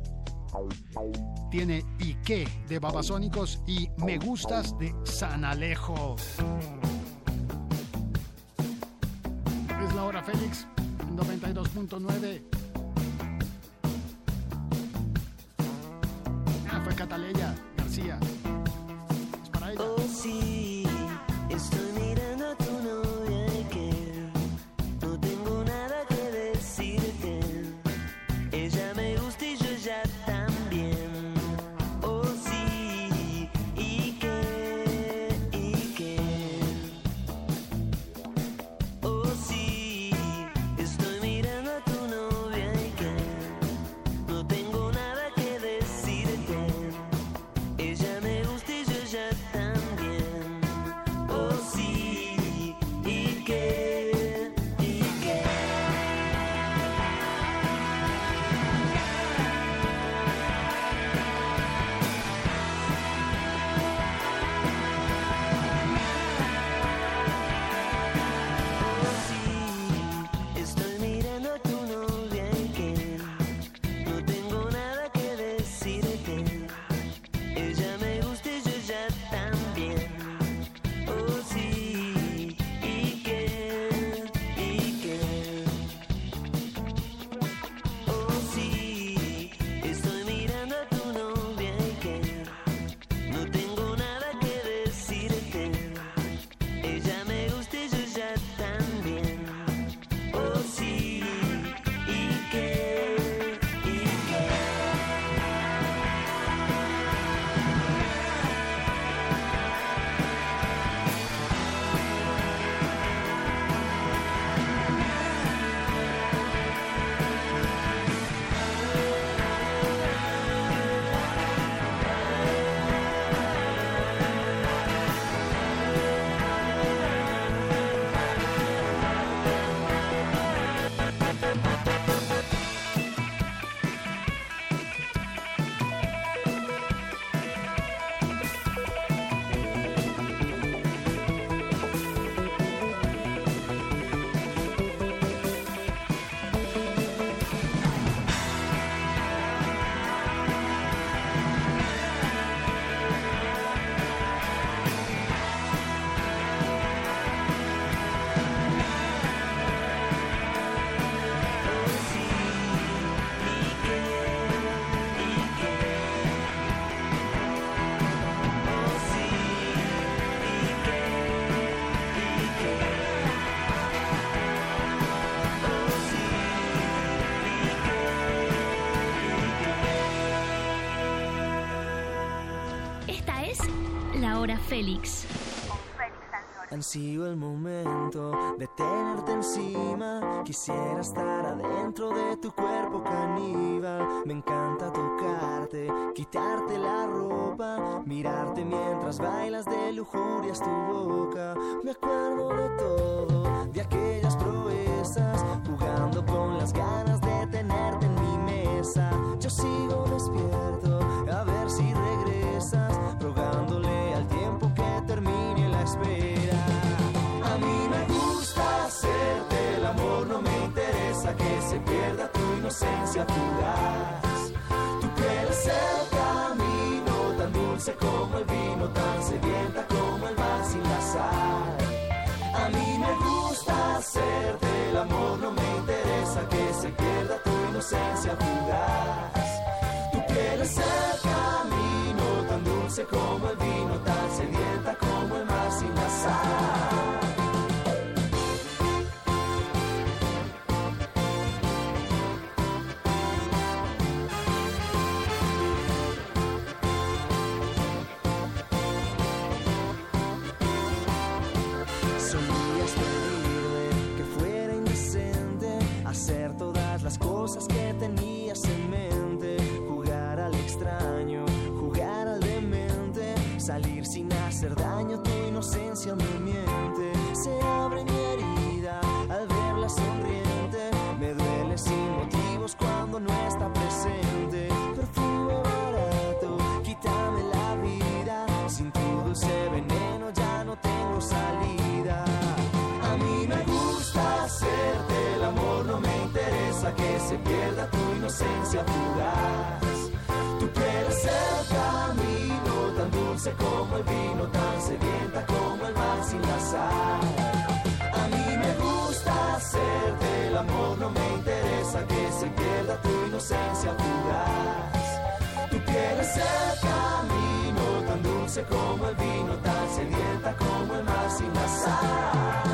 Tiene Piqué de Babasónicos y Me Gustas de San Alejo. Es la hora Félix, noventa y dos punto nueve. Ah, fue Cataleya García. Es para ella. Oh, sí, estoy mirando a tu novia y que no tengo nada que decirte. Ella me gusta y yo ya también. Oh, sí, y que, y que. Oh, sí, estoy mirando a tu novia y que no tengo nada que decirte. Ella me gusta y yo ya también. Oh, sí, y que, y que. Estoy mirando a tu novia y que no tengo nada que decirte. Ella me gusta y yo ya también. Oh, sí, y que, y que. Oh, sí, estoy mirando a tu novia y que no tengo nada que decirte. Ella me gusta y yo ya también. Oh, sí, y que, y que. Esta es La Hora Félix. Ansío el momento de tenerte encima. Quisiera estar adentro de tu cuerpo caníbal. Me encanta tocarte, quitarte la ropa, mirarte mientras bailas de lujurias tu boca. Me acuerdo de todo, de aquellas proezas, jugando con las ganas de tenerte en mi mesa. Yo sigo despierto, a ver si regresas, rogándole al tiempo que termine la espera. A mí me gusta hacerte el amor, no me interesa que se pierda tu inocencia fugaz. Tu piel es el camino, tan dulce como el vino, tan sedienta como el mar sin la sal. A mí me gusta hacerte el amor, no me interesa que se pierda tu inocencia fugaz. Tu piel es el camino, tan dulce como el vino, tan sedienta como el mar sin la sal. Solías pedirme que fuera indecente, hacer todas las cosas que tenías en mente, jugar al extraño, jugar al demente, salir sin hacer daño, tu inocencia me miente. Se abre mi herida al verla sonriente, me duele sin motivos cuando no está presente. Perfume barato, quítame la vida, sin tu dulce pierda tu inocencia fugaz. Tu piel es el camino, tan dulce como el vino, tan sedienta como el mar sin la sal. A mí me gusta hacerte el amor, no me interesa que se pierda tu inocencia fugaz. Tu piel es el camino, tan dulce como el vino, tan sedienta como el mar sin la sal.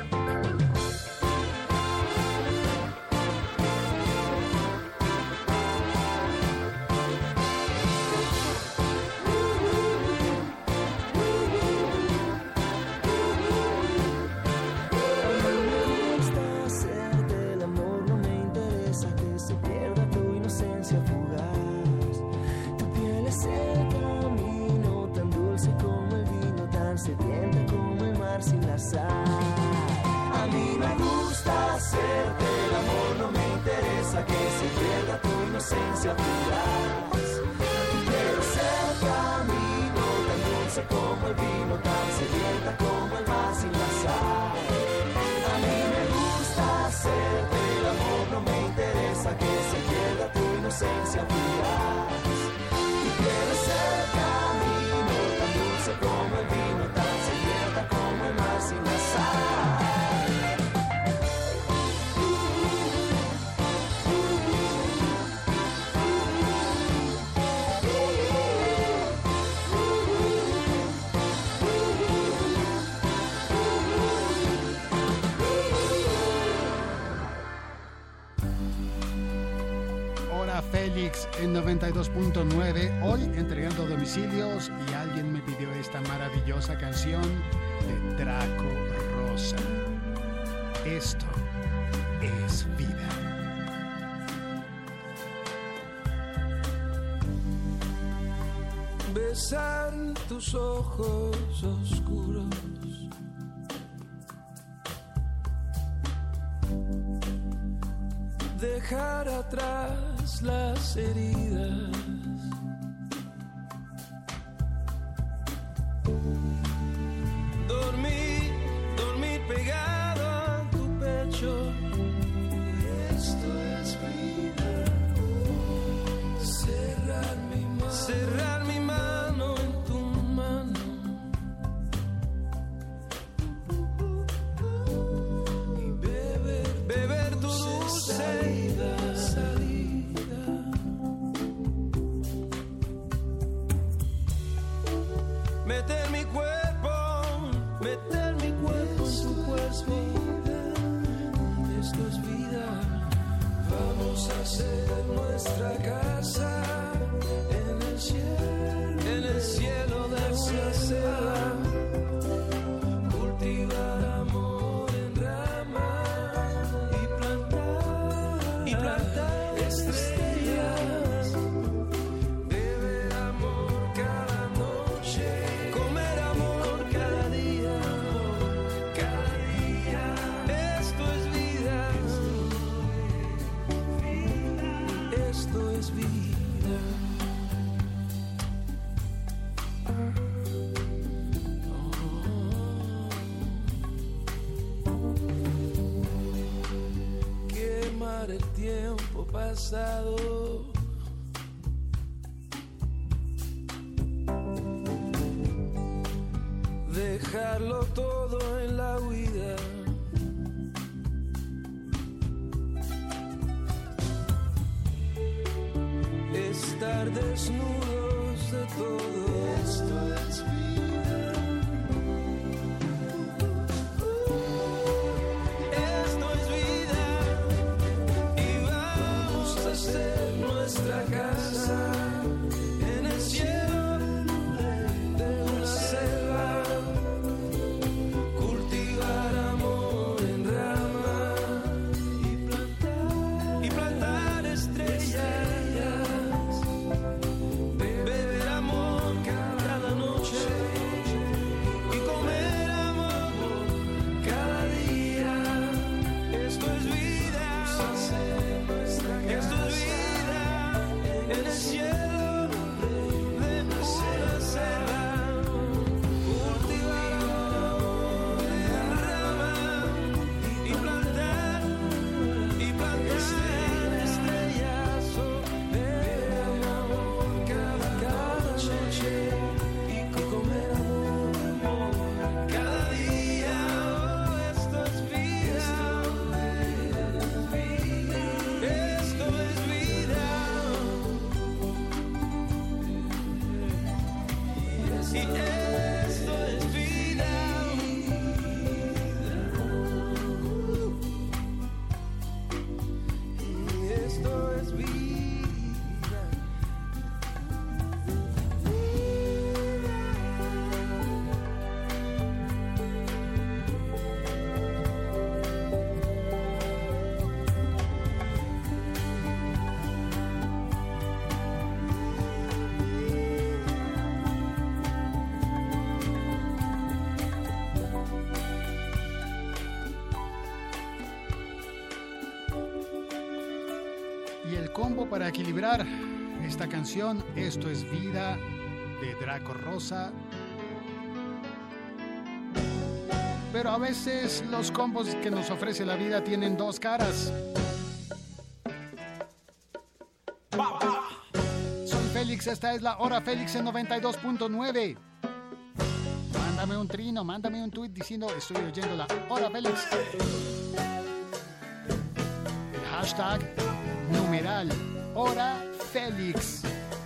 Sedienta como el mar sin la sal. A mí me gusta hacerte el amor, no me interesa que se pierda tu inocencia fugaz. Tu piel es el camino, tan dulce como el vino, tan sedienta como el mar sin la sal. A mí me gusta hacerte el amor, no me interesa que se pierda tu inocencia fugaz. Tu piel es el camino, tan dulce como el vino, tan sedienta como el mar sin la sal. Hora Félix en noventa y dos punto nueve, hoy entregando domicilios, y alguien me pidió esta maravillosa canción de Draco Rosa. Esto es vida. Besar tus ojos oscuros, dejar atrás las heridas, dormir, dormir pegado a tu pecho. Esto es vida. Cerrar mi mano, cerrar mi mano en tu mano. Y beber, beber tu dulce salida, salida. Meter mi cuerpo, meter mi cuerpo en tu cuerpo. Esto es vida. Vamos a hacer nuestra casa en el cielo, en el cielo de una selva. Cultivar amor en rama y plantar, y plantar estrellas. Beber amor cada noche, comer amor cada día, cada día. Esto es vida. Esto es vida. Quemar el tiempo pasado, dejarlo todo en la huida. Estar desnudos de todo. Esto es vida. Esto es vida. Y vamos a hacer nuestra casa en el cielo de una selva. Cultivar amor en rama y plantar, y plantar estrellas. Beber amor cada noche. Y el combo para equilibrar esta canción, Esto es Vida, de Draco Rosa. Pero a veces los combos que nos ofrece la vida tienen dos caras. Soy Félix, esta es la Hora Félix en noventa y dos punto nueve. Mándame un trino, mándame un tweet diciendo estoy oyendo la Hora Félix. El hashtag numeral Hora Félix.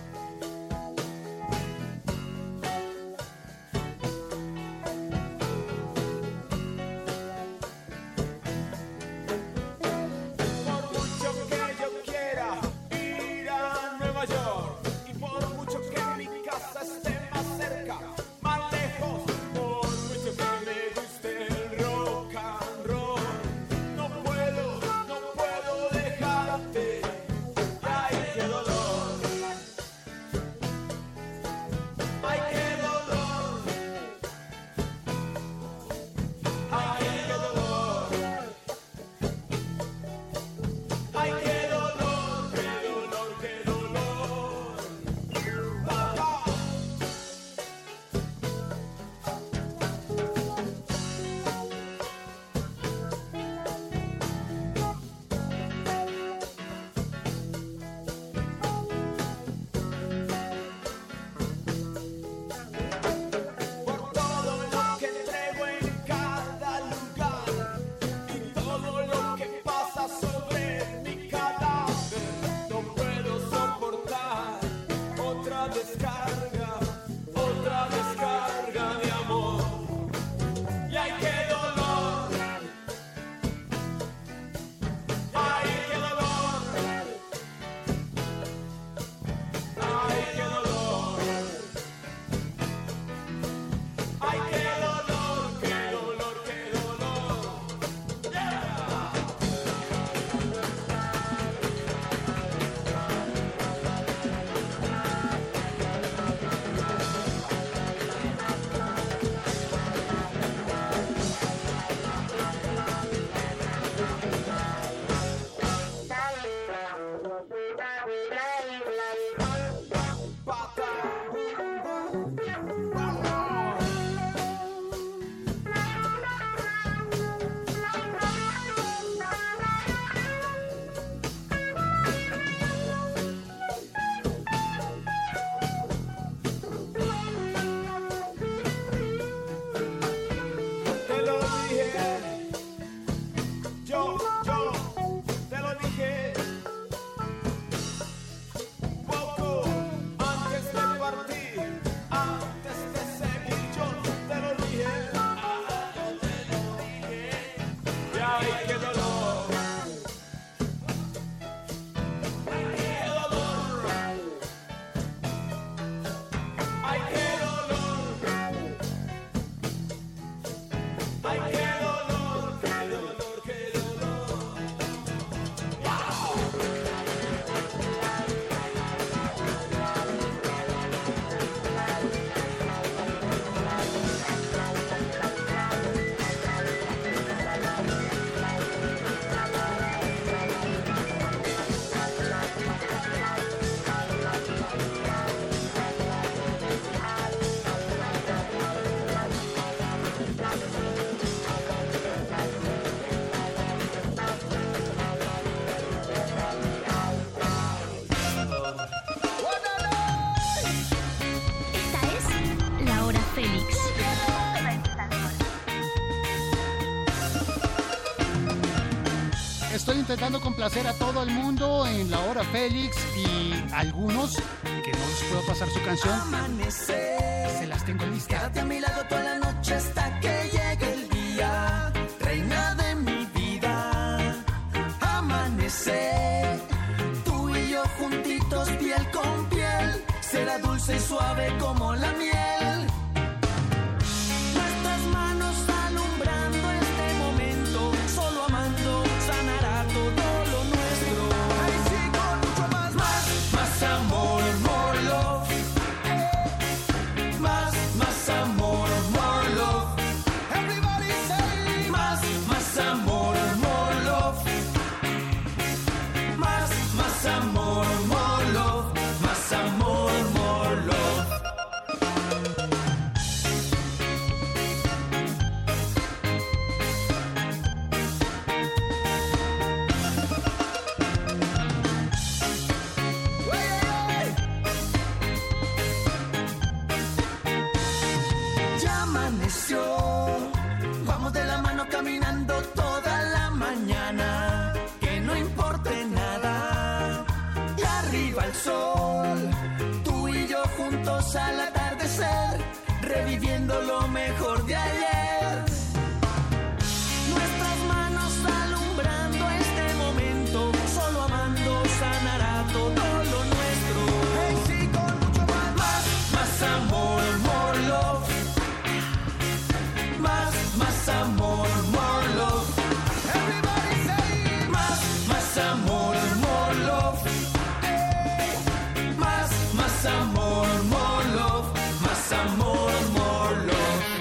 Estoy intentando complacer a todo el mundo en la Hora Félix y algunos que no les puedo pasar su canción. Amanecer. Se las tengo listas. Quédate a mi lado toda la noche hasta que llegue el día, reina de mi vida. Amanecer, tú y yo juntitos, piel con piel, será dulce y suave como la miel. Nuestras manos alumbrando este momento, solo amando sanará todo lo nuestro. Ay, sí, con mucho más, más, más amor, more love. Más, más amor, more love. Everybody say más, más amor, more love. Más, más amor. amaneció. Vamos de la mano caminando toda la mañana, que no importe nada. Y arriba el sol, tú y yo juntos al atardecer, reviviendo lo mejor de ayer. Nuestras manos alumbrando este momento, solo amando sanará todo lo nuestro. Hey, sí, con mucho más, más, más amor, more love. Más, más amor, more love. Everybody say más, más amor, more love. Hey. Más, más amor, more love. Más amor, more love.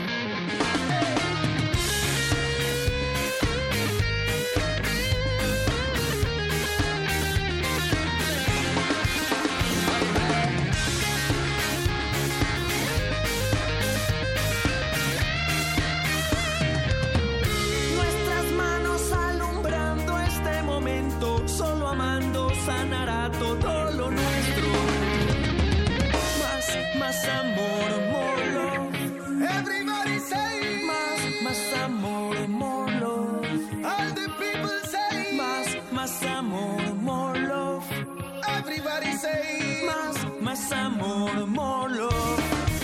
Nuestras manos alumbrando este momento, solo amando sanará todo lo nuestro. Más, más amor, more love. Everybody say más, más amor, more love. All the people say más, más amor, more love. Everybody say más, más amor, more love.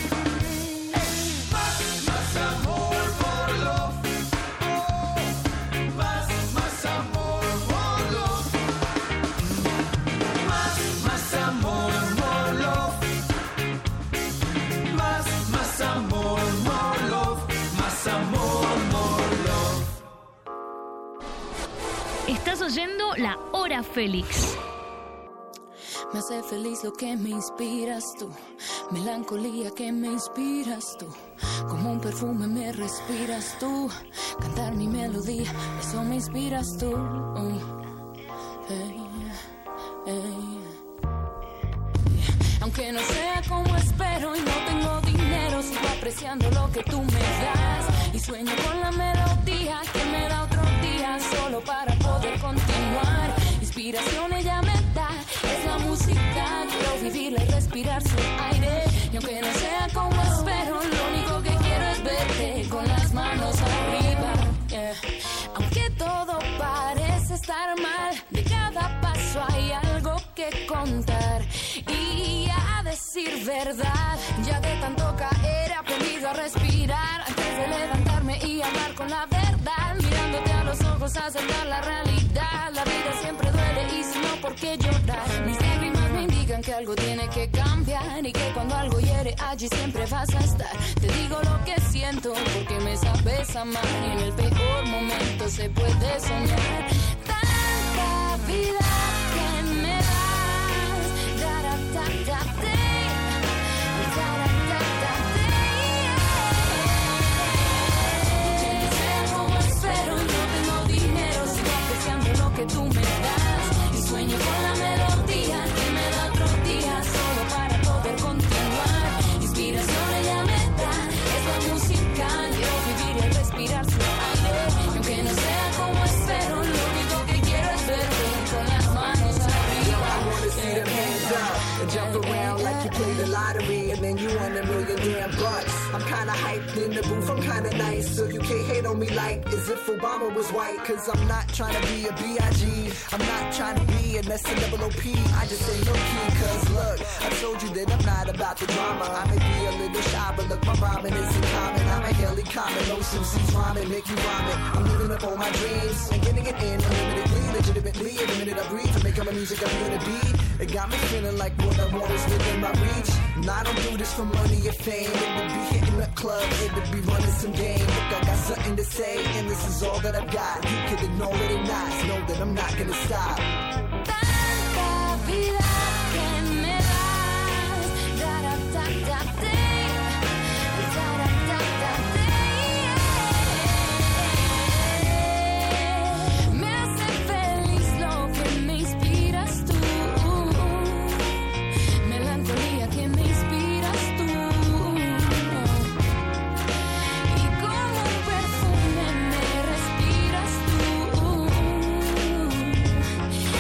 Más, más amor, more love. Oh, más, más amor, more love. Más, más amor, more love. Más, más amor, more love. Más amor, more love. Estás oyendo La Hora Félix. Me hace feliz lo que me inspiras tú, melancolía que me inspiras tú, como un perfume me respiras tú, cantar mi melodía, eso me inspiras tú. Uh, hey, hey. Aunque no sea como espero y no tengo dinero, sigo apreciando lo que tú me das y sueño con la melodía que me da otro día solo para poder continuar. Inspiración ella me da, es la música, quiero vivirla y respirar su aire. Y aunque no sea como espero, lo único que quiero es verte con las manos arriba. Yeah. Aunque todo parece estar mal, de cada paso hay algo que contar. Y a decir verdad, ya de tanto caer he aprendido a respirar antes de levantarme y hablar con la verdad. Mirándote a los ojos, aceptar la realidad. La vida siempre duele y si no, ¿por qué llorar? Mis lágrimas me indican que algo tiene que cambiar y que cuando algo hiere allí siempre vas a estar. Te digo lo que siento porque me sabes amar y en el peor momento se puede soñar. Tanta vida que me das, da-da-da-da-da. Que tú me das y sueño con la melodía que me da otro día solo para poder continuar. Inspiración ella me da, es la música, quiero vivir y respirar su aire. Y aunque no sea como espero, lo único que quiero es verte con las manos arriba. I wanna see them hands up and jump around like you play the lottery and then you won a million damn bucks. I'm kinda hyped in the booth, I'm kinda nice, so you can't hate on me like as if Obama was white. Cause I'm not trying to be a B I G, I'm not trying to be an S N double O P. I just say low key, cause look, I told you that I'm not about the drama. I may be a little shy, but look, my rhyming isn't common. I'm a Haley Common, no Susie's rhyming, make you vomit. I'm living up all my dreams and getting it in unlimitedly, legitimately. Every minute I breathe to make all my music I'm gonna be. It got me feeling like what I want is within my reach. And I don't do this for money or fame. It would be hitting up clubs, it would be running some game. Look, I got something to say, and this is all that I've got. You can ignore it or not, know that I'm not gonna stop. Tanta vida que me das, da-da-da-da-da. Me hace feliz lo que me inspiras tú, melancolía que me inspiras tú, y como un perfume me respiras tú.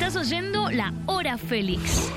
Estás oyendo La Hora Félix.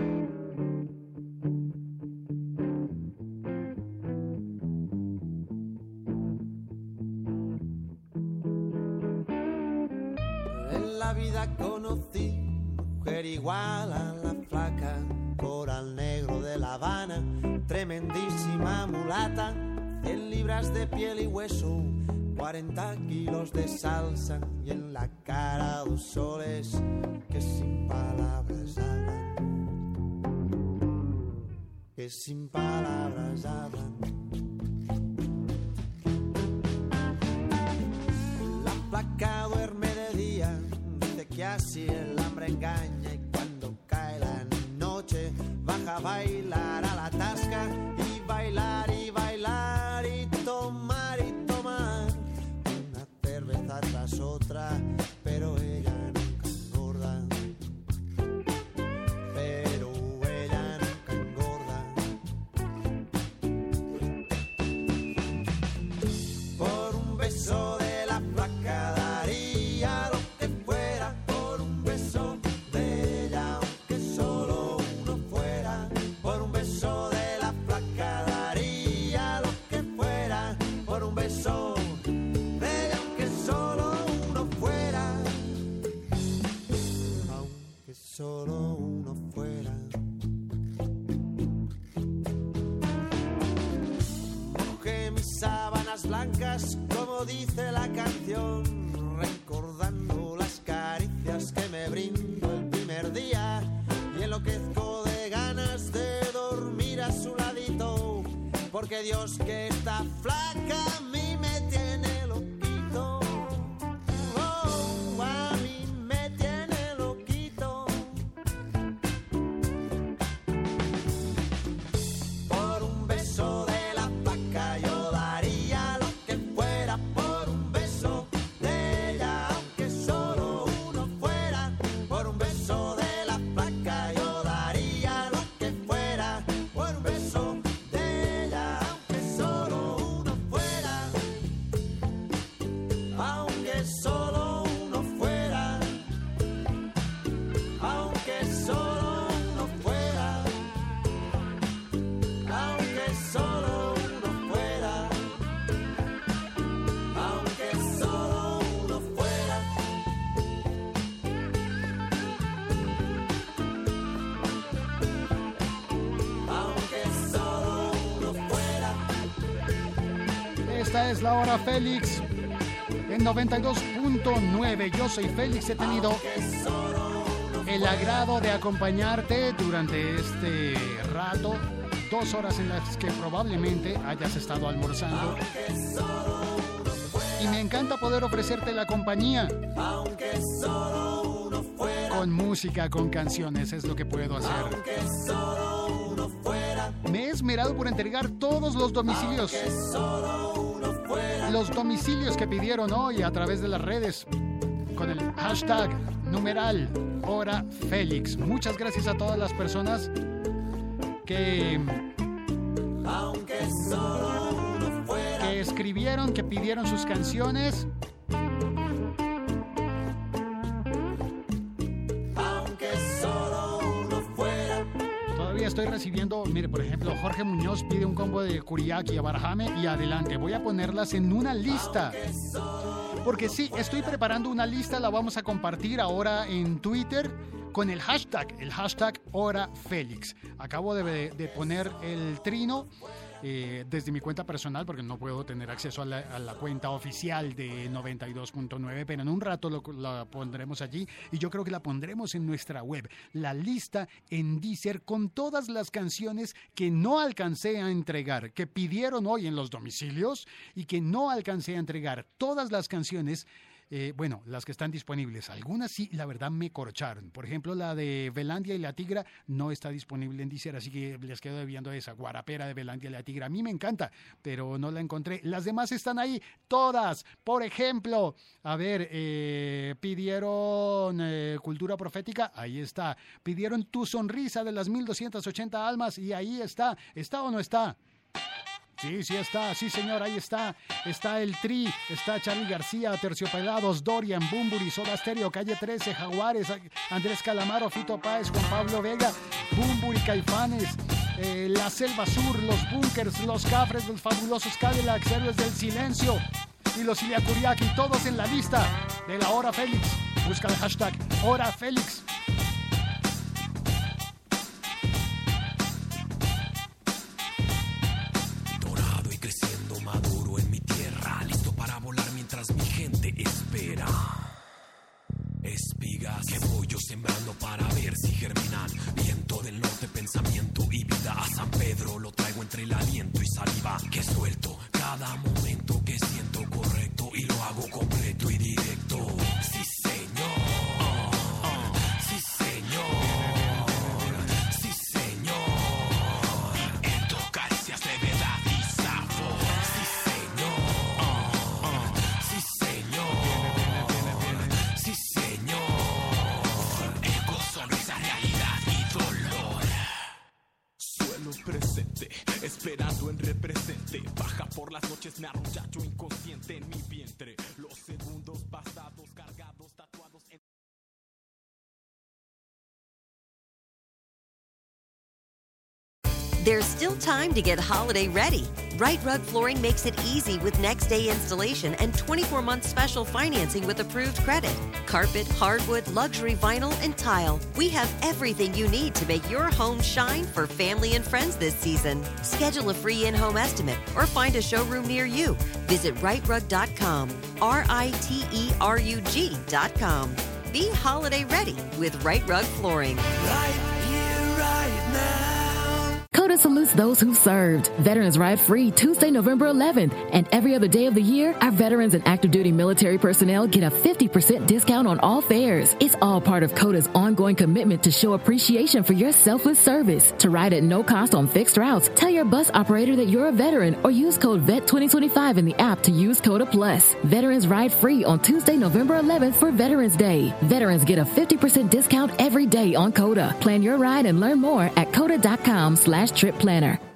En la vida conocí mujer igual a la flaca, coral negro de La Habana, tremendísima mulata, cien libras de piel y hueso, cuarenta kilos de salsa y en la cara dos soles que sin palabras hablan, que sin palabras hablan. La flaca duerme de día, dice que así el hambre engaña, y cuando cae la noche baja a bailar a la tasca y bailar y bailar y tomar y tomar una cerveza tras otra, pero ella nunca engorda, pero ella nunca engorda. Por un beso de la flaca daría lo que fuera, por un beso de ella aunque solo uno fuera, por un beso de la flaca daría lo que fuera, por un beso de ella aunque solo uno fuera, aunque solo uno fuera. Mojé mis sábanas blancas como dice la canción, recordando las caricias que me brindó el primer día, y enloquezco de ganas de dormir a su ladito, porque Dios que está flaca a mí me tiene loquito. Oh, a mí me tiene loquito. Por un beso de la flaca yo daría lo que fuera, por un beso de ella aunque solo uno fuera, por un beso de la flaca yo daría lo que fuera, por un beso de ella aunque solo uno fuera, aunque solo uno fuera, aunque solo uno fuera, aunque solo uno fuera, aunque solo uno fuera. Aunque solo uno fuera. Esta es La Hora Félix en noventa y dos punto nueve. Yo soy Félix, he tenido el agrado de acompañarte durante este rato, dos horas en las que probablemente hayas estado almorzando. Y me encanta poder ofrecerte la compañía Aunque solo uno fuera, con música, con canciones, es lo que puedo hacer. aunque solo uno fuera, Me he esmerado por entregar todos los domicilios. aunque solo uno fuera, Los domicilios que pidieron hoy a través de las redes con el hashtag numeral Hora Félix. Muchas gracias a todas las personas que, aunque solo uno fuera, que escribieron, que pidieron sus canciones. aunque solo uno fuera. Todavía estoy recibiendo, mire, por ejemplo, Jorge Muñoz pide un combo de Curiaki a Barajame y adelante. Voy a ponerlas en una lista. Porque sí, estoy preparando una lista, la vamos a compartir ahora en Twitter con el hashtag, el hashtag Hora Félix. Acabo de, de poner el trino eh, desde mi cuenta personal porque no puedo tener acceso a la, a la cuenta oficial de noventa y dos punto nueve, pero en un rato lo, la pondremos allí y yo creo que la pondremos en nuestra web. La lista en Deezer con todas las canciones que no alcancé a entregar, que pidieron hoy en los domicilios y que no alcancé a entregar. Todas las canciones Eh, bueno, las que están disponibles. Algunas sí, la verdad, me corcharon. Por ejemplo, la de Belandia y la Tigra no está disponible en Deezer, así que les quedo debiendo esa Guarapera de Belandia y la Tigra. A mí me encanta, pero no la encontré. Las demás están ahí, todas. Por ejemplo, a ver, eh, pidieron eh, Cultura Profética, ahí está. Pidieron Tu Sonrisa de las mil doscientas ochenta almas y ahí está. ¿Está o no está? Sí, sí está, sí señor, ahí está. Está el Tri, está Charly García, Terciopelados, Dorian, Bumburi, Soda Stereo, Calle trece, Jaguares, Andrés Calamaro, Fito Páez, Juan Pablo Vega, Bumburi, Caifanes, eh, La Selva Sur, Los Bunkers, Los Cafres, Los Fabulosos Cadillacs, Héroes del Silencio y los Iliacuriaki, todos en la lista de la Hora Félix. Busca el hashtag Hora Félix. Dorado y creciendo maduro en mi tierra, listo para volar mientras mi gente espera. Espigas que voy yo sembrando para ver si germinan. Viento del norte, pensamiento y vida. A San Pedro lo traigo entre el aliento y saliva que suelto cada momento que siento correcto y lo hago completo y directo. Sí señor, uh, uh, sí señor, sí señor. Esto caricias de verdad y sabor. Sí señor, uh, uh, sí señor, sí señor. Ego, sonrisa, realidad y dolor. Suelo presente, esperando en represente. Baja por las noches, me arrollacho inconsciente en mi vientre. Los segundos pasados cargados, tatuados en... There's still time to get holiday ready. Right Rug Flooring makes it easy with next day installation and twenty-four month special financing with approved credit. Carpet, hardwood, luxury vinyl, and tile. We have everything you need to make your home shine for family and friends this season. Schedule a free in-home estimate or find a showroom near you. Visit right rug dot com. R I T E R U G dot com. Be holiday ready with Right Rug Flooring. Right here, right now. COTA salutes those who served. Veterans Ride Free Tuesday, November eleventh. And every other day of the year, our veterans and active duty military personnel get a fifty percent discount on all fares. It's all part of COTA's ongoing commitment to show appreciation for your selfless service. To ride at no cost on fixed routes, tell your bus operator that you're a veteran or use code V E T twenty twenty-five in the app to use COTA Plus. Veterans Ride Free on Tuesday, November eleventh for Veterans Day. Veterans get a fifty percent discount every day on COTA. Plan your ride and learn more at COTA dot com slash trip planner.